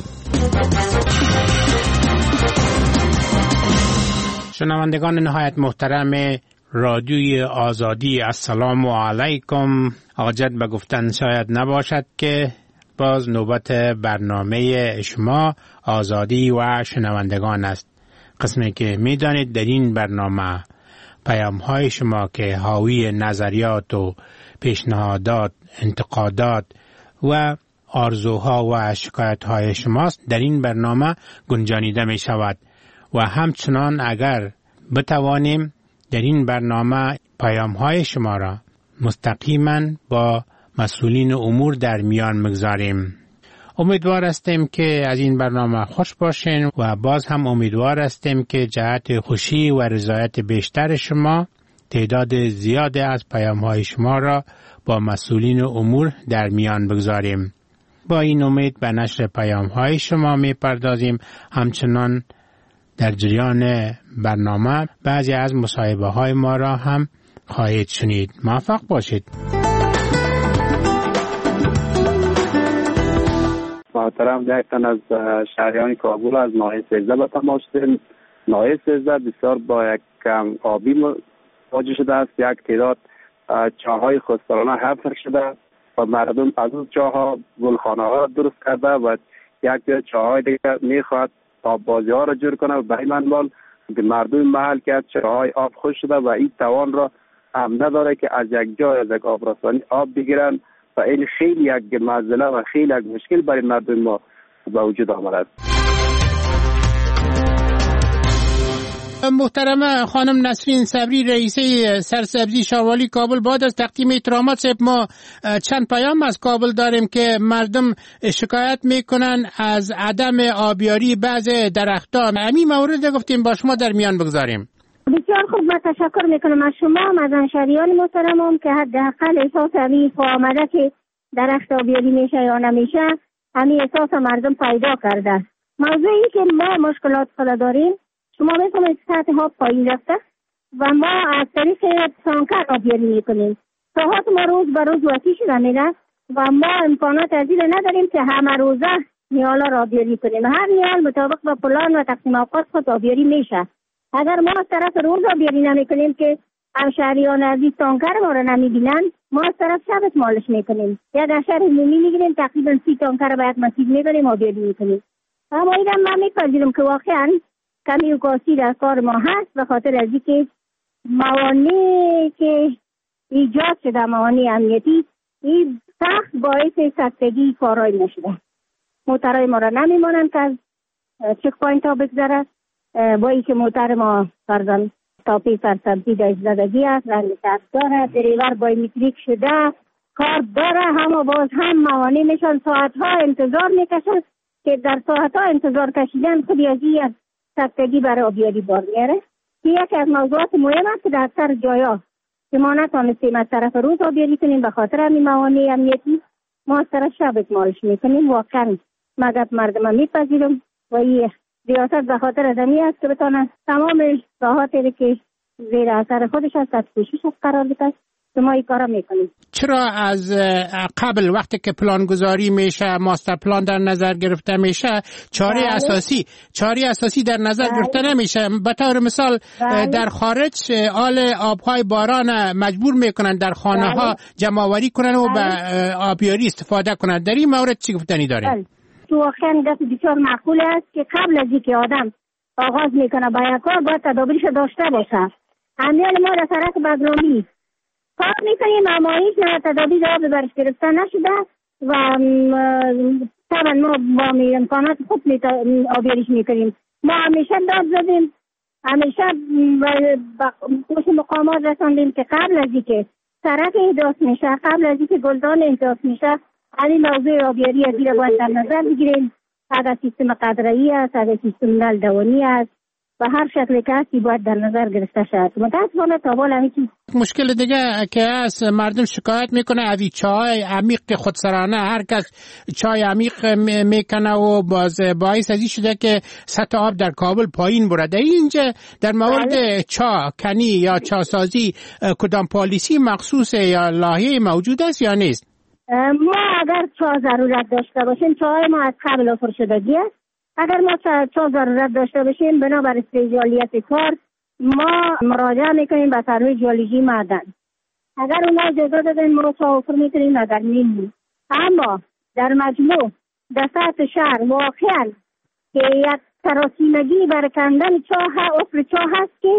شنوندگان نهایت محترم رادیوی آزادی، السلام علیکم. حاجت به گفتن شاید نباشد که باز نوبت برنامه شما آزادی و شنوندگان است. قسمی که میدانید در این برنامه پیام های شما که حاوی نظریات و پیشنهادات، انتقادات و آرزوها و شکایت های شماست در این برنامه گنجانیده می شود و همچنان اگر بتوانیم در این برنامه پیام های شما را مستقیما با مسئولین امور در میان مگذاریم. امیدوار هستیم که از این برنامه خوش باشین و باز هم امیدوار هستیم که جهت خوشی و رضایت بیشتر شما تعداد زیاد از پیام های شما را با مسئولین امور در میان بگذاریم. با این امید به نشر پیام های شما می پردازیم. همچنان در جریان برنامه بعضی از مصاحبه های ما را هم خواهید شنید. موفق باشید. محترم، یک تن از شهریان کابل از ناحیه سیزده به تماس شدیم. ناحیه سیزده بسیار با یک کم آبی مواجه شده است. یک تعداد چاهای خودسرانه حفر شده و مردم از اون چاها گلخانه ها را درست کرده و یک تعداد چاهای دیگر میخواد آب بازی ها را جور کنه و به این منوال مردم محل که از چاهای آب خوش شده و این توان را هم نداره که از یک جای از یک آبرسانی آب بگیرن و این خیلی یک معضله و خیلی یک مشکل برای مردم ما به وجود آمده است. محترم خانم نسرین صبری، رئیسه سرسبزی شاوالی کابل، بعد از تقدیم احترامات صاحب ما چند پیام از کابل داریم که مردم شکایت میکنن از عدم آبیاری بعض درختان. همین مورد گفتیم با شما در میان بگذاریم. بسیار خوب، من تشکر میکنم از شما مدنشریان محترمم که حداقل احساس همین آمده که درخت آبیاری میشه یا نمیشه همین احساس مردم پیدا کرده. موضوعی که ما مشکلات خود داریم، شما میتونید سطح ها پایین رفته و ما از طریق تانکر آبیاری میکنیم. ساحات ما روز به روز وسیع شده میره و ما امکانات از این نداریم که همه روزه نیالا را آبیاری کنیم. هر نیال مطابق با پلان و تقسیم اوقات خود آبیاری میشه. اگر ما از طرف روز آبیاری نمیکنیم که همشهریان عزیز تانکر ما را نمیبینن، ما از طرف شبت مالش میکنیم. یک اشر عمومی میگیریم، تقریبا سی تانکر به یک مسجد میبریم آبیاری میکنیم. اما اینم من میپذیرم که واقعا کمی و کاسی در کار ما هست به خاطر از اینکه موانعی که ایجاد شده، موانع امنیتی، این سخت باعث سختگی کارهای ما شده. موترهای ما را نمیمانند که از چک پوینت ها بگذره، با اینکه موتر ما فرزن تاپی فرسبزی در زدگی است، رنگ سبز داره، دریور بایومتریک شده، کار داره، هم باز هم موانع میشن، ساعت ها انتظار میکشن که در ساعت ها انتظار کشیدن خودی از این سختگی برای آبیاری بار میاره. یکی از موضوعات مهم است که در اکثر جایا که ما نتانستیم از طرف روز آبیاری کنیم به خاطر همین موانع امنیتی، ما از طرف شب اکمالش میکنیم. واقعا مگه مردم میپذیرم و این ریاست به خاطر از همین است که بتانه تمام ساحاتی که زیر اثر خودش هست از کوشش قرار بده که ما این کارا میکنیم. چرا از قبل وقتی که پلان گذاری میشه، ماستر پلان در نظر گرفته میشه، چاره بله. اساسی چاره اساسی در نظر بله. گرفته نمیشه؟ به طور مثال بله. در خارج آل آبهای باران مجبور میکنن در خانه ها بله. جمع آوری کنن و بله. به آبیاری استفاده کنن. در این مورد چی گفتنی داریم؟ بله. تو واقعا دست بسیار معقول است که قبل از اینکه آدم آغاز میکنه با یک کار باید تدابیرش داشته باشه. امیال ما در سرک بغرامی کار میکنیم اما هیچ نه تدابیر آب برش گرفته نشده و طبعا ما با امکانات خود آبیاریش میکنیم. ما همیشه داد زدیم، همیشه کوش مقامات رساندیم که قبل از اینکه سرک احداث میشه، قبل از اینکه گلدان احداث میشه، این موضوع آبیاری از این باید در نظر بگیریم. اگر سیستم قطره‌ای است، اگر سیستم نل دوانی است و هر شکل که هستی باید در نظر گرفته شد. متاسفانه تا حال همیشه مشکل دیگه که هست، مردم شکایت میکنه اوی چای عمیق خودسرانه هر کس چای عمیق میکنه و باز باعث ازی شده که سطح آب در کابل پایین برده. اینجا در مورد بله. چا کنی یا چاسازی کدام پالیسی مخصوص یا لایحه موجود است یا نیست؟ ما اگر چا ضرورت داشته باشیم، چای ما از قبل آفر شدگی است. اگر ما چا ضرورت داشته باشیم بنابر استیجالیت کار ما مراجعه میکنیم به سروی جیولوژی معدن. اگر اونا اجازه دادن ما چا آفر میکنیم، اگر نیم. اما در مجموع در سطح شهر واقعا که یک سراسیمگی بر کندن چا آفر چا هست که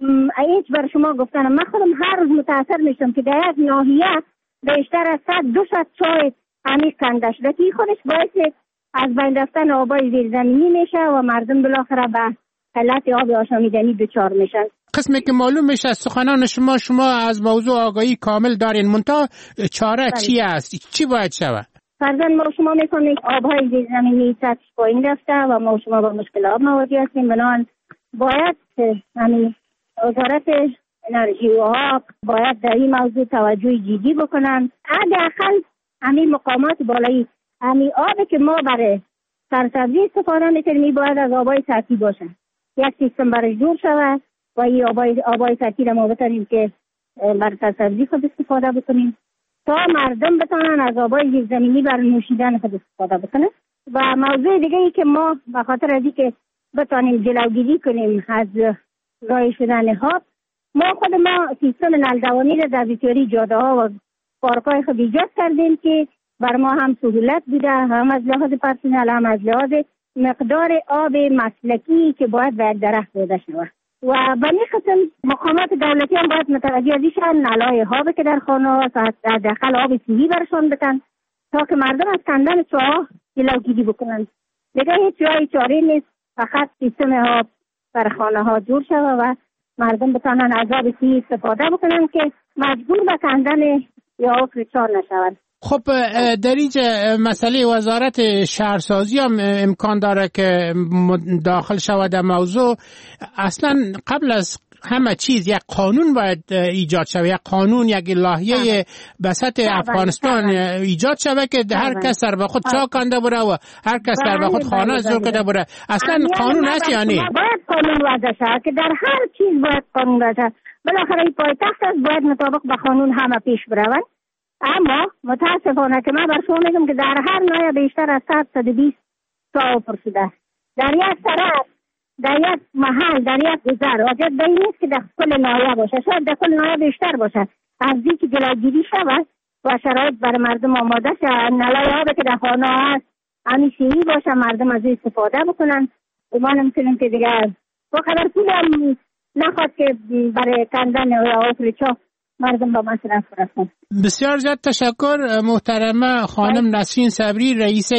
هیچ بر شما گفتنم. من خودم هر روز متاثر میشم که در یک ناحیه بیشتر از صد دو صد چای عمیق کنده شده که خودش باعث از بین رفتن آبای زیرزمینی میشه و مردم بالاخره به حالت آب آشامیدنی دچار میشن. قسمی که معلوم میشه از سخنان شما شما از موضوع آگاهی کامل دارین، منتها چاره چی است؟ چی باید شود؟ فرضاً ما شما میکنیم آبهای زیرزمینی سطحش پایین رفته و ما شما با مشکل آب مواجه هستیم. بنابراین باید همین وزارت انرژی و آب باید در این موضوع توجه جدی بکنن. حداقل همین مقامات بالایی همین آبی که ما برای سرسبزی استفاده میکنیم باید از آبای سطحی باشه. یک سیستم برای جور شود و این آبای آبای سطحی را ما بتونیم که برای سرسبزی خود استفاده بکنیم تا مردم بتونن از آبای زیرزمینی برای نوشیدن خود استفاده بکنن. و موضوع دیگه ای که ما به خاطر از اینکه بتونیم جلوگیری کنیم از ضایع شدن آب، ما خود ما سیستم نلدوانی را در بسیاری جاده ها و پارک‌های خود ایجاد کردیم که بر ما هم سهولت بوده، هم از لحاظ پرسنل هم از لحاظ مقدار آب مسلکی که باید به درخت داده شود. و به این قسم مقامات دولتی هم باید متوجه ازیشن نلای آب که در خانه ها حداقل آب سیری برشان بتن تا که مردم از کندن چاه جلوگیری بکنن. دیگه هیچ جای چاره نیست، فقط سیستم آب در خانه ها جور شود و مردم بتانن از آب سیری استفاده بکنن که مجبور به کندن یا آفر چاه نشوند. خب در اینجا مسئله وزارت شهرسازی هم امکان داره که داخل شود در موضوع. اصلا قبل از همه چیز یک قانون باید ایجاد شود، یک قانون، یک لایحه به سطح افغانستان ایجاد شود که هر کس سر به خود چا کنده بره و هر کس سر به خود خانه زور کنده بره. اصلا قانون هست یا نه؟ باید قانون وضع شود که در هر چیز باید قانون وضع شود. بالاخره این پایتخت است، باید مطابق به قانون همه پیش بروند. اما متاسفانه که من بر شما میگم که در هر نایه بیشتر از صد تا بیست تا آفر شده. در یک طرف، در یک محل، در یک گذر حاجت به این نیست که در کل نایه باشه، شاید در کل نایه بیشتر باشه. از این که جلوگیری شود و شرایط برای مردم آماده شد، نلای آب که در خانه هست همین سیری باشه، مردم از این استفاده بکنن. ما نمیتونیم که دیگر با قدر پول هم نخواد که برای کندن آفر چاه مردم با مصرف برسن. بسیار زیاد تشکر محترمه خانم نسرین صبری، رئیسه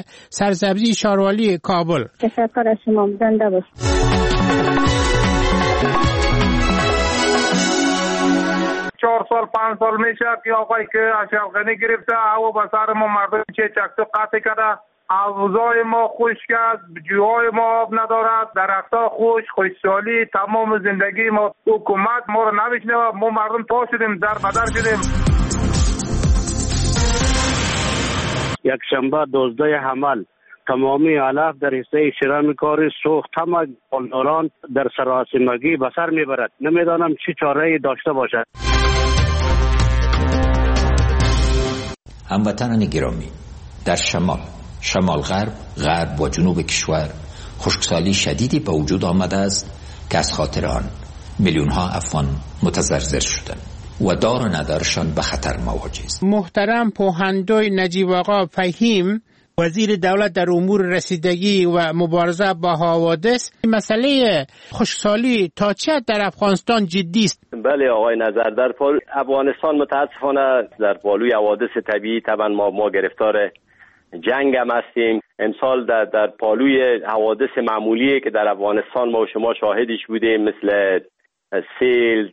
سرسبزی شاروالی کابل. تشکر از شما، زنده باشید. چهار سال پنج سال میشه که آقای که اشرفغانی گرفته او به سر ما مردم چه چکسو قطع کرده، حوضای ما خشک است، جوهای ما آب ندارد، درختها خشک، خشکسالی تمام زندگی ما. حکومت ما رو نمیشنوه، ما مردم پا شدیم، در بدر شدیم. یک شنبه دوازده حمل تمامی علف در حصه شرم کاری سوخت، همه بالداران در سراسیمگی به سر میبرد. نمیدانم چی چاره داشته باشد. هموطنان گرامی، در شمال شمال غرب، غرب و جنوب کشور خشکسالی شدیدی به وجود آمده است که از خاطر آن میلیون ها افغان متضرر شدند و دار و ندارشان به خطر مواجه است. محترم پوهندوی نجیب آقا فهیم وزیر دولت در امور رسیدگی و مبارزه با حوادث، مسئله خشکسالی تا چه حد در افغانستان جدی است؟ بله آقای نظر، در پال... افغانستان متاسفانه در پالوی حوادث طبیعی طبعا ما ما گرفتار جنگ هم هستیم. امسال در, در پالوی حوادث معمولی که در افغانستان ما و شما شاهدش بودیم، مثل سیل،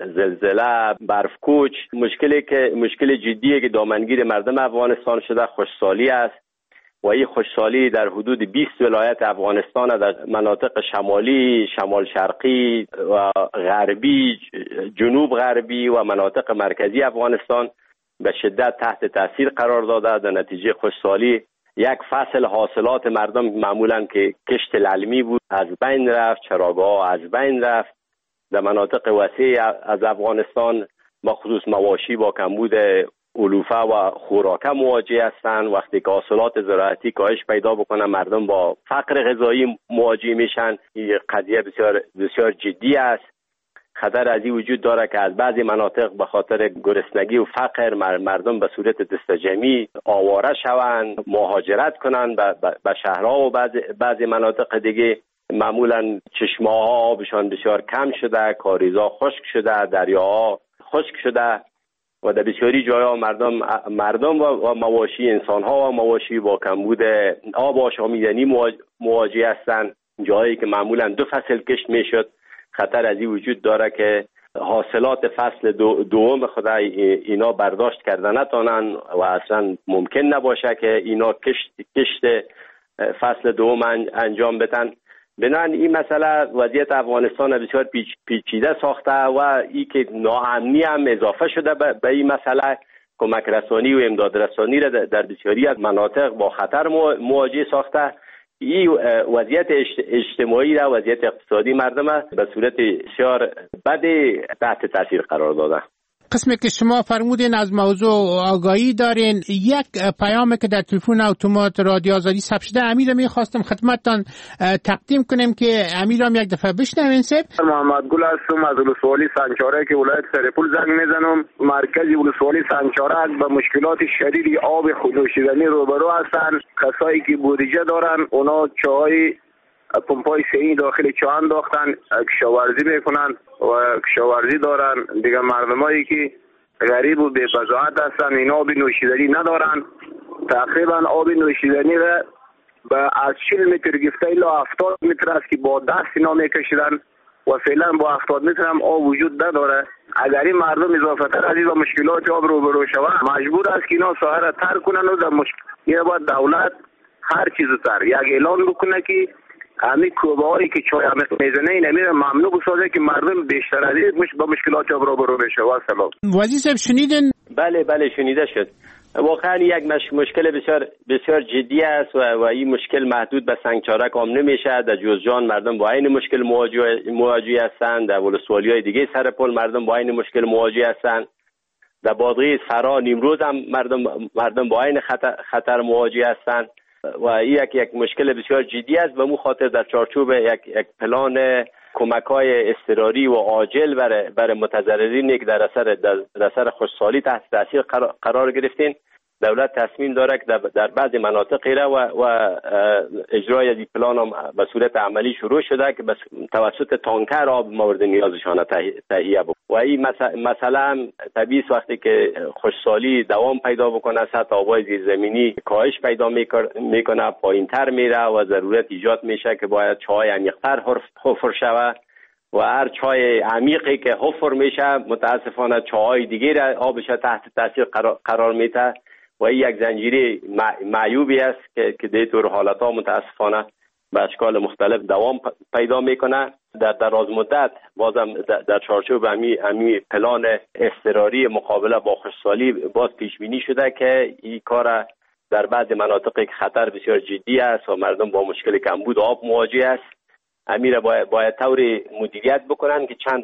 زلزله، برفکوچ، مشکلی که مشکل جدیه که دامنگیر مردم افغانستان شده خشکسالی است و این خشکسالی در حدود بیست ولایت افغانستان در مناطق شمالی، شمال شرقی و غربی، جنوب غربی و مناطق مرکزی افغانستان به شدت تحت تاثیر قرار داده. در نتیجه خشکسالی یک فصل حاصلات مردم معمولا که کشت للمی بود از بین رفت، چراگاه از بین رفت. در مناطق وسیع از افغانستان بخصوص مواشی با کمبود علوفه و خوراکه مواجه هستند. وقتی که حاصلات زراعتی کاهش پیدا بکنه مردم با فقر غذایی مواجه میشن. این قضیه بسیار بسیار جدی است. خطر از این وجود داره که از بعضی مناطق به خاطر گرسنگی و فقر مردم به صورت دستجمعی آواره شوند، مهاجرت کنند به شهرها و بعضی بعضی مناطق دیگه. معمولا چشمه ها آبشان بسیار کم شده، کاریزا خشک شده، دریاها خشک شده و در بسیاری جاها مردم مردم و مواشی، انسان ها و مواشی با کمبود آب آشامیدنی مواجه هستند. جایی که معمولا دو فصل کشت میشد، خطر از این وجود داره که حاصلات فصل دو دوم خدا اینا برداشت کرده نتونن و اصلا ممکن نباشه که اینا کشت کشت فصل دوم انجام بدن. بنابراین این مسئله وضعیت افغانستان بسیار پیچ، پیچیده ساخته و این که ناامنی هم اضافه شده به این مسئله. کمک رسانی و امداد رسانی را در بسیاری از مناطق با خطر مواجه ساخته. این وضعیت اجتماعی را، وضعیت اقتصادی مردم به صورت بسیار بد تحت تاثیر قرار داده. قسمی که شما فرمودین از موضوع آگاهی دارین، یک پیامی که در تلفن اتومات رادیو آزادی ثبت شده امیر می‌خواستم خدمتتان تقدیم کنم که امیرام یک دفعه بشنوین. سب محمد گل هستم از ولسوالی سنگچاره که ولایت سرپل زنگ میزنم. مرکز ولسوالی سنگچاره به مشکلات شدید آب نوشیدنی روبرو هستند. کسایی که بودجه دارن اونا چای پمپای سینی داخل چاه انداختن، کشاورزی میکنن و کشاورزی دارن. دیگه مردمایی که غریب و بی بضاعت هستن اینا آب نوشیدنی ندارن. تقریبا آب نوشیدنی را به از چهل متر گفته الی هفتاد متر است که با دست اینا میکشیدن و فعلا با هفتاد متر هم آب وجود نداره. اگر این مردم اضافه تر از این مشکلات آب روبرو شوند مجبور است که اینا ساحه را ترک کنن و در مشکل باید دولت هر چیز تر یک اعلان بکنه که همین کوبه هایی که چای هم میزنه این امیر ممنوع بسازه که مردم بیشتر از این با مشکلات آب روبرو بشه. و سلام. وزیر صاحب شنیدن؟ بله بله شنیده شد. واقعا یک مش... مشکل بسیار بسیار جدی است و, و این مشکل محدود به سنگچاره کام نمیشه. در جوزجان مردم با این مشکل مواجه مواجه هستند. در ولسوالی‌های دیگه سرپل مردم با این مشکل مواجه هستند. در بادغیس، فرا، نیمروز هم مردم مردم با این خطر, خطر مواجه هستند و این یک یک مشکل بسیار جدی است. به مو خاطر در چارچوب یک یک پلان کمک‌های اضطراری و عاجل برای برای متضررین که در اثر در اثر خشکسالی تحت تاثیر قرار گرفتین، دولت تصمیم داره که در, در بعضی مناطق را و, و اجرای این پلان هم به صورت عملی شروع شده که بس توسط تانکر آب مورد نیازشان تهیه بود. و این مثلا طبیعی وقتی که خشکسالی دوام پیدا بکنه سطح آبای زیرزمینی کاهش پیدا میکنه، پایینتر میره و ضرورت ایجاد میشه که باید چای عمیق‌تر حفر شود و هر چای عمیقی که حفر میشه متاسفانه چاهای دیگه را آبش تحت تاثیر قرار, قرار میده و این یک زنجیره معیوبی است که که در طور حالتها متاسفانه به اشکال مختلف دوام پیدا میکنه. در دراز مدت بازم در, در چارچوب امی امی پلان اضطراری مقابله با خشکسالی باز پیش بینی شده که این کار در بعض مناطقی که خطر بسیار جدی است و مردم با مشکل کمبود آب مواجه است، امیر باید, باید طوری مدیریت بکنن که چند تا چای عمیق در یک منطقه حفر شوه و از امو طریق آب مورد نیاز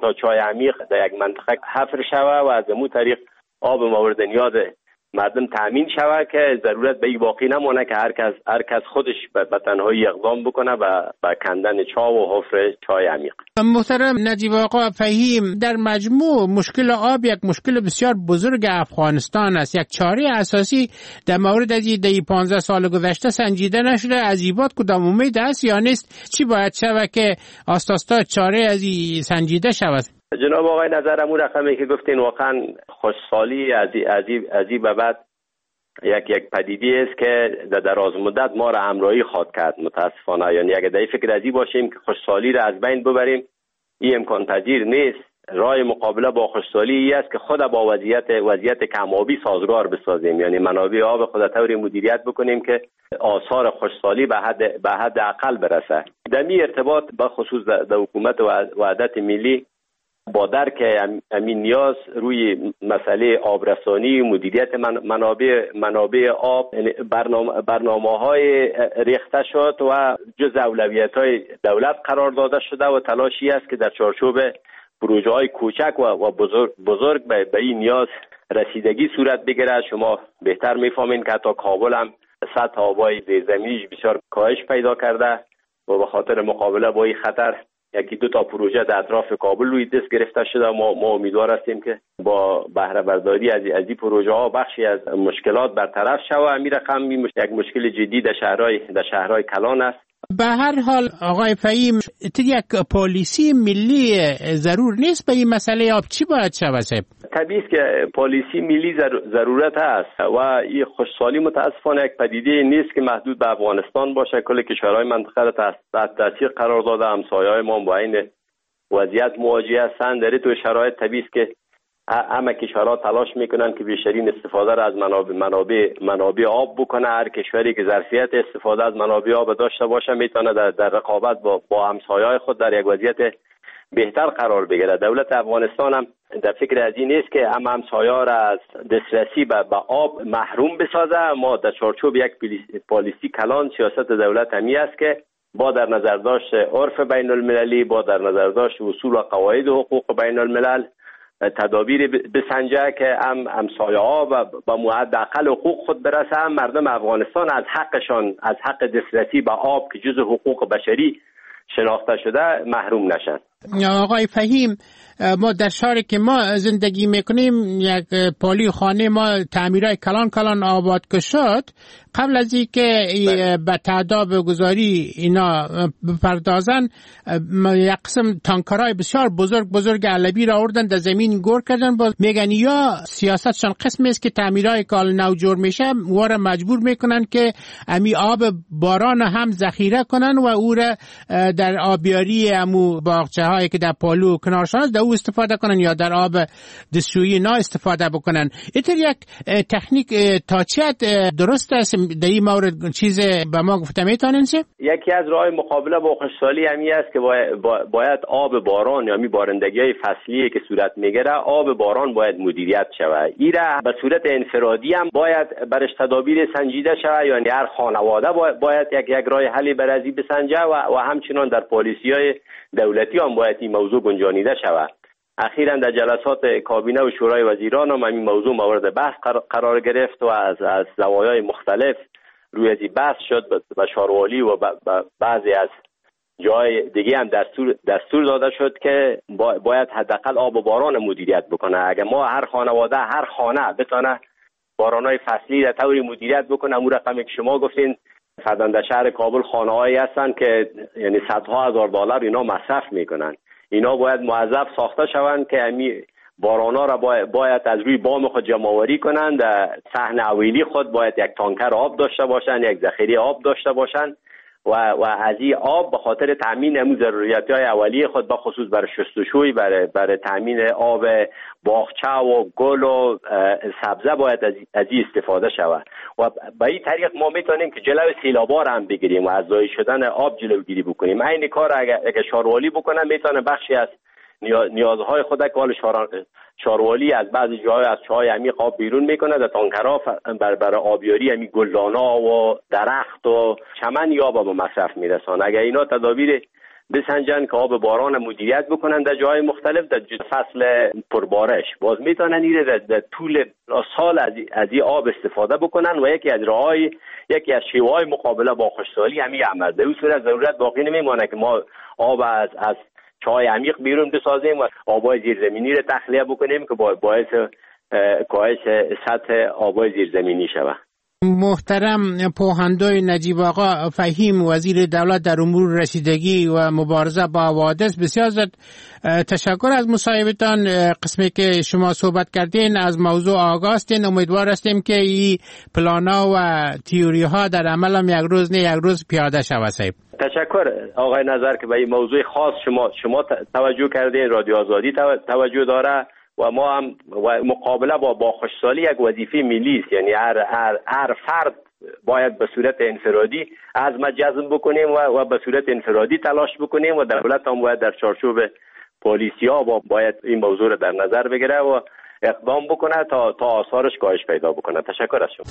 مردم تامین شود که ضرورت به این واقع نمونه که هر کس هر کس خودش به تنهایی اقدام بکنه و به کندن چاه و حفر چاه عمیق. محترم نجیب آقا فهیم، در مجموع مشکل آب یک مشکل بسیار بزرگ افغانستان است. یک چاره اساسی در مورد از دی پانزده سال گذشته سنجیده نشده. از ایبات کدام امید است یا نیست؟ چی باید شود که آستاستا چاره از سنجیده شود؟ جناب آقای نظر امون رقمی که گفتین واقعا خوشحالی از از این به بعد یک یک پدیده است که در دراز مدت ما را همراهی خواهد کرد متاسفانه. یعنی اگه در فکر ازی باشیم که خوشحالی را از بین ببریم، این امکان پذیر نیست. راه مقابله با خوشحالی ای است که خود با وضعیت وضعیت کم‌آبی سازگار بسازیم، یعنی منابع آب خود طوری مدیریت بکنیم که آثار خوشحالی به حد به حد اقل برسه. در این ارتباط به خصوص در حکومت وحدت ملی با درک امین نیاز روی مسئله آبرسانی، مدیریت منابع منابع آب، برنامه برنامه‌های ریخته شد و جز اولویت‌های دولت قرار داده شده و تلاشی است که در چارچوب پروژه‌های کوچک و, و بزرگ, بزرگ به, به این نیاز رسیدگی صورت بگیرد. شما بهتر می‌فهمین که حتی کابل هم سطح آبای زیرزمینیش بسیار کاهش پیدا کرده و به خاطر مقابله با این خطر یکی دو تا پروژه در اطراف کابل روی دست گرفته شده. ما ما امیدوار هستیم که با بهره برداری از از این پروژه ها بخشی از مشکلات برطرف شود. امیر رقم یک مشکل جدی در شهرهای در شهرهای کلان است. به هر حال آقای فهیم، یک پالیسی ملی ضرور نیست به این مسئله آب؟ چی باید شود؟ طبیعی است که پالیسی ملی ضرورت است و این خوشحالی متاسفانه یک پدیده نیست که محدود به افغانستان باشه. کل کشورهای منطقه را تحت تاثیر قرار داده. همسایه‌های ما با این وضعیت مواجه هستند. در این شرایط طبیعی است که همه کشورها تلاش میکنن که بیشترین استفاده را از منابع منابع منابع آب بکنه. هر کشوری که ظرفیت استفاده از منابع آب داشته باشه میتونه در, در رقابت با با همسایه‌های خود در یک وضعیت بهتر قرار بگیره. دولت افغانستان هم در فکر از این نیست که هم همسایه‌ها را از دسترسی به, به آب محروم بسازه. ما در چارچوب یک پالیسی کلان سیاست دولت همی است که با در نظر داشت عرف بین المللی، با در نظر داشت اصول و قواعد حقوق بین الملل تدابیر بسنجه که هم همسایه‌ها و با حداقل حقوق خود برسه، هم مردم افغانستان از حقشان از حق دسترسی به آب که جزء حقوق بشری شناخته شده محروم نشن. آقای فهیم، ما در شهری که ما زندگی میکنیم یک پالی خانه ما تعمیرای کلان کلان آباد که شد، قبل از اینکه به تعداد گذاری اینا بپردازن یک قسم تانکرای بسیار بزرگ بزرگ علبی را آوردن در زمین گور کردن. باز میگن یا سیاستشان قسمی است که تعمیرای کال نو جور میشه و را مجبور میکنن که امی آب باران هم ذخیره کنن و او را در آبیاری امو باغچه هایی که در پالو کنارشان است در او استفاده کنن یا در آب دستشویی نا استفاده بکنن. اینطور یک تکنیک تا چه درست است در این مورد؟ چیز به ما گفته میتونین چه؟ یکی از راه مقابله با خوشحالی همی است که باید آب باران یا می بارندگی‌های فصلی که صورت میگیره آب باران باید مدیریت شود. این را به صورت انفرادی هم باید برش تدابیر سنجیده شود، یعنی هر خانواده باید یک یک راه حلی برازی بسنجه و, و همچنان در پالیسی‌های دولتی هم باید این موضوع گنجانیده شود. اخیراً در جلسات کابینه و شورای وزیران هم این موضوع مورد بحث قرار گرفت و از از زوایای مختلف روی ازی بحث شد. به شاروالی و بعضی از جای دیگه هم دستور دستور داده شد که باید حداقل آب و باران مدیریت بکنه. اگر ما هر خانواده هر خانه بتونه بارانهای فصلی در طوری مدیریت بکنه، امور رقمی که شما گفتین فرضاً در شهر کابل خانه‌هایی هستن که یعنی صدها هزار دلار اینا مصرف میکنن. اینا باید موظف ساخته شوند که امی بارانا را باید از روی بام خود جمع آوری کنند. در صحن اویلی خود باید یک تانکر آب داشته باشند، یک ذخیره آب داشته باشند و و از این آب به خاطر تامین امو ضروریات‌های اولیه خود به خصوص برای شستشوی، برای برای تامین آب باغچه و گل و سبزه باید از از استفاده شود و به این طریق ما میتونیم که جلوی سیلابا را هم بگیریم و از ضایع شدن آب جلوگیری بکنیم. این کار اگه, اگه شاروالی بکنه میتونه بخشی از نیازهای خود کال شاروالی از بعضی جاهای از چاهای عمیق آب بیرون میکنه، در تانکرها بر برای آبیاری همی گلدانا و درخت و چمن آب به مصرف میرسانه. اگر اینا تدابیر بسنجن که آب باران مدیریت بکنن در جای مختلف در فصل پربارش باز میتونن این در, در طول سال از از این آب استفاده بکنن و یکی از راههای یکی از شیوه‌های مقابله با خشکسالی همین عمل. در اون صورت ضرورت باقی نمیمونه که ما آب از از چای عمیق بیرون بسازیم و آبای زیرزمینی رو تخلیه بکنیم که باعث کاهش سطح آبای زیرزمینی شود. محترم پوهندوی نجیب آقا فهیم وزیر دولت در امور رسیدگی و مبارزه با حوادث، بسیار زیاد تشکر از مصاحبتان. قسمی که شما صحبت کردین از موضوع آگاه هستین، امیدوار هستیم که این پلانا و تیوری ها در عمل هم یک روز نه یک روز پیاده شود. صاحب تشکر آقای نظر که به این موضوع خاص شما شما توجه کردین. رادیو آزادی توجه داره و ما هم و مقابله با با خشکسالی یک وظیفه ملی است. یعنی هر هر هر فرد باید به صورت انفرادی عزم جزم بکنیم و و به صورت انفرادی تلاش بکنیم و دولت هم باید در چارچوب پلیسیا با باید این موضوع رو در نظر بگیره و اقدام بکنه تا تا آثارش کاهش پیدا بکنه. تشکر از شما.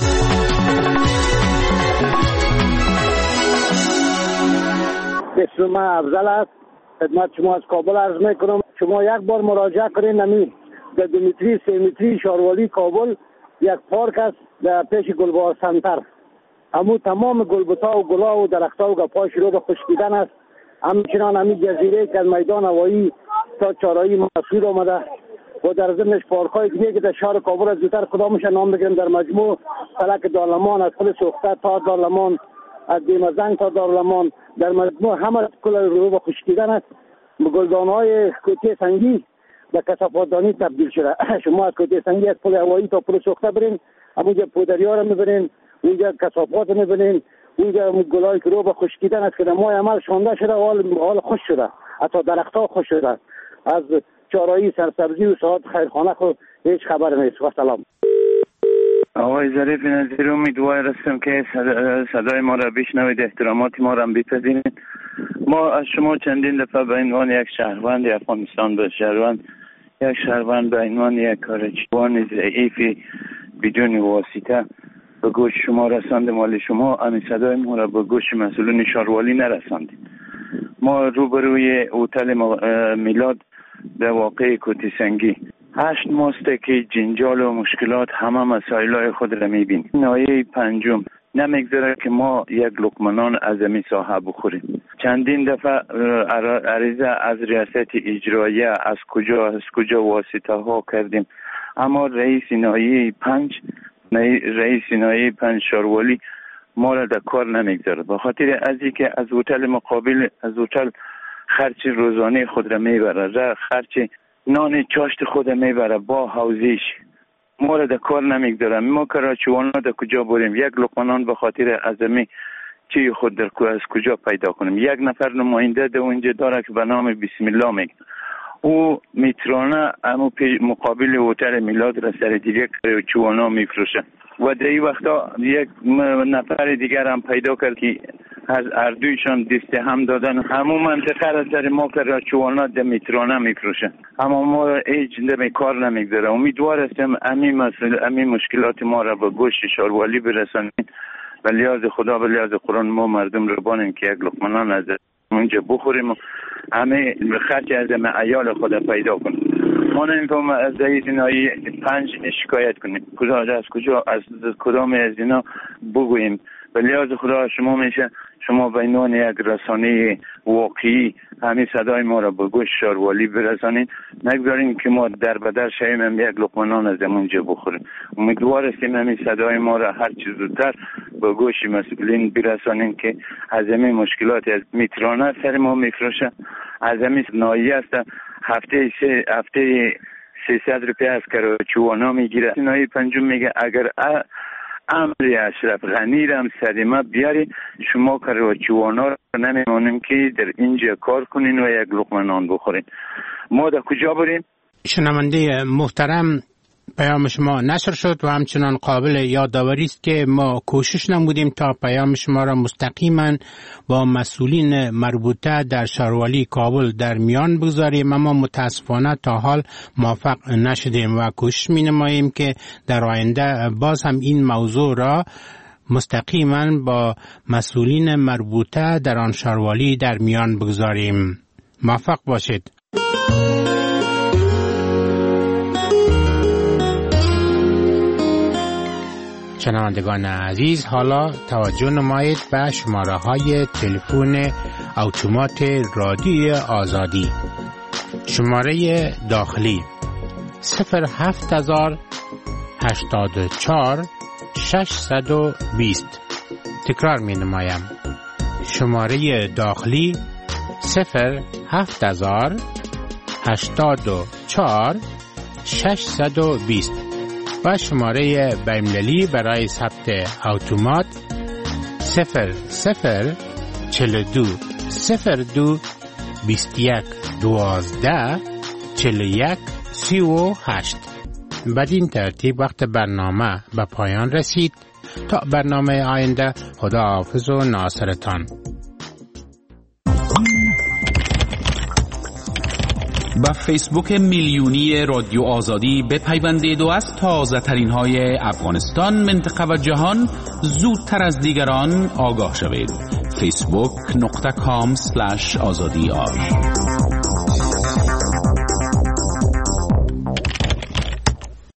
اسم من افضل است. خدمت شما از کابل عرض میکنم. شما یک بار مراجعه کنین نمی در دو متری سه متری شاروالی کابل یک پارک است در پیش گلبهار سنتر. همون تمام گلبتا و گلا و درختها و گپا شروع به خشکیدن است. همچنان همین جزیره که از میدان هوایی تا چهارراه مسعود آمده و در ضمنش پارک‌های دیگه که در شهر کابل از زودتر کدامش نام بگیرم، در مجموع فلک دارالمان از پل سوخته تا دارالمان، از دیمزنگ تا دارالمان، در مجموع همه کل رو به خشکیدن است. گلدان‌های کوتی سنگی به کثافات‌دانی تبدیل شده. شما از کوتی سنگی از پل هوایی تا پل سوخته برین، همونجا پودریا رو می‌بینین، اونجا کثافات رو می‌بینین، اونجا گلای که رو به خشکیدن است که در ماه عمل شانده شده و حال حال خوش شده، حتی درخت‌ها خوش شده. از چهارراهی سرسبزی و ساعت خیرخانه خود هیچ خبر نیست. و سلام. آقای ظریف نظیر، امیدوار هستم که صدای ما را بشنوید، احترامات ما را بپذیرید. ما از شما چندین دفعه به عنوان یک شهروند افغانستان به شهروند یک شهروند به عنوان یک کارچوان ضعیفی بدون واسطه به گوش شما رساندیم، ولی شما همین صدای ما را به گوش مسئولین شاروالی نرساندید. ما روبروی هتل میلاد در واقع کوتی سنگی هشت ماسته که جنجال و مشکلات همه مسائل خود را میبینیم. نایه پنجم نمیگذاره که ما یک لقمه از این ساحه بخوریم. چندین دفعه عریضه از ریاست اجراییه از کجا از کجا واسطه ها کردیم، اما رئیس نایه پنج رئیس نایه پنج شاروالی ما را در کار نمیگذاره. به خاطر از اینکه از هتل مقابل از هتل خرچ روزانه خود را میبره، خرچ نان چاشت خود میبره با حوزش، ما را در کار نمیگذارم. ما کراچوان در کجا بریم؟ یک لقمه به خاطر عظمی چی خود در از کجا پیدا کنیم؟ یک نفر نماینده در اونجا داره که به نام بسم الله میگه، او میترانه امو مقابل هتل میلاد را سر دیگه کراچوانا میفروشه و در این وقتا یک نفر دیگر هم پیدا کرد که از اردویشان دست هم دادن همون منطقه را سر ما کراچوانا در میترانه میفروشه، اما ما هیچ دمی کار نمیگذاره. امیدوار هستم همین مسئله همین مشکلات ما را به گوش شاروالی برسانید و لیاز خدا و لیاز قرآن ما مردم رو بانیم که یک لقمه از اونجا بخوریم و همه خرچ از همه عیال خدا پیدا کنیم. ما نمیفهم از رئیس نایی پنج شکایت کنیم، کجا از کجا از کدام از اینا بگوییم. و لیاز خدا شما میشه شما به عنوان یک رسانه واقعی همین صدای ما را به گوش شاروالی برسانید، نگذاریم که ما در بدر شویم هم یک لقمه نان از اونجا بخوریم. امیدوار هستیم همین صدای ما را هر چیز زودتر به گوش مسئولین برسانیم که از همین مشکلات از میترانه سر ما میفروشه، از همین نایی است هفته سه هفته سیصد روپیه از کراچوانا میگیره. نایی پنجم میگه اگر امری اشرف غنی را هم سریمه بیاری شما کراچوانا را نمیمانیم که در اینجا کار کنین و یک لقمه نان بخورین. ما در کجا بریم؟ شنونده محترم، پیام شما نشر شد و همچنان قابل یادآوری است که ما کوشش نمودیم تا پیام شما را مستقیما با مسئولین مربوطه در شاروالی کابل در میان بگذاریم، اما متاسفانه تا حال موفق نشدیم و کوشش می نماییم که در آینده باز هم این موضوع را مستقیما با مسئولین مربوطه در آن شاروالی در میان بگذاریم. موفق باشید. شنوندگان عزیز، حالا توجه نمایید به شماره های تلفن اتومات رادیوی آزادی. شماره داخلی صفر هفت هزار هشتاد و چهار ششصد و بیست. تکرار می نمایم. شماره داخلی صفر هفت هزار هشتاد و چهار ششصد و بیست و شماره بین‌المللی برای ثبت اتومات صفر صفر چهل و دو صفر دو بیست و یک دوازده چهل و یک سی و هشت. بدین ترتیب وقت برنامه به پایان رسید. تا برنامه آینده، خداحافظ و ناصرتان. با فیسبوک میلیونی رادیو آزادی بپیوندید و از تازه ترین های افغانستان، منطقه و جهان زودتر از دیگران آگاه شوید. فیسبوک نقطه کام سلش آزادی آر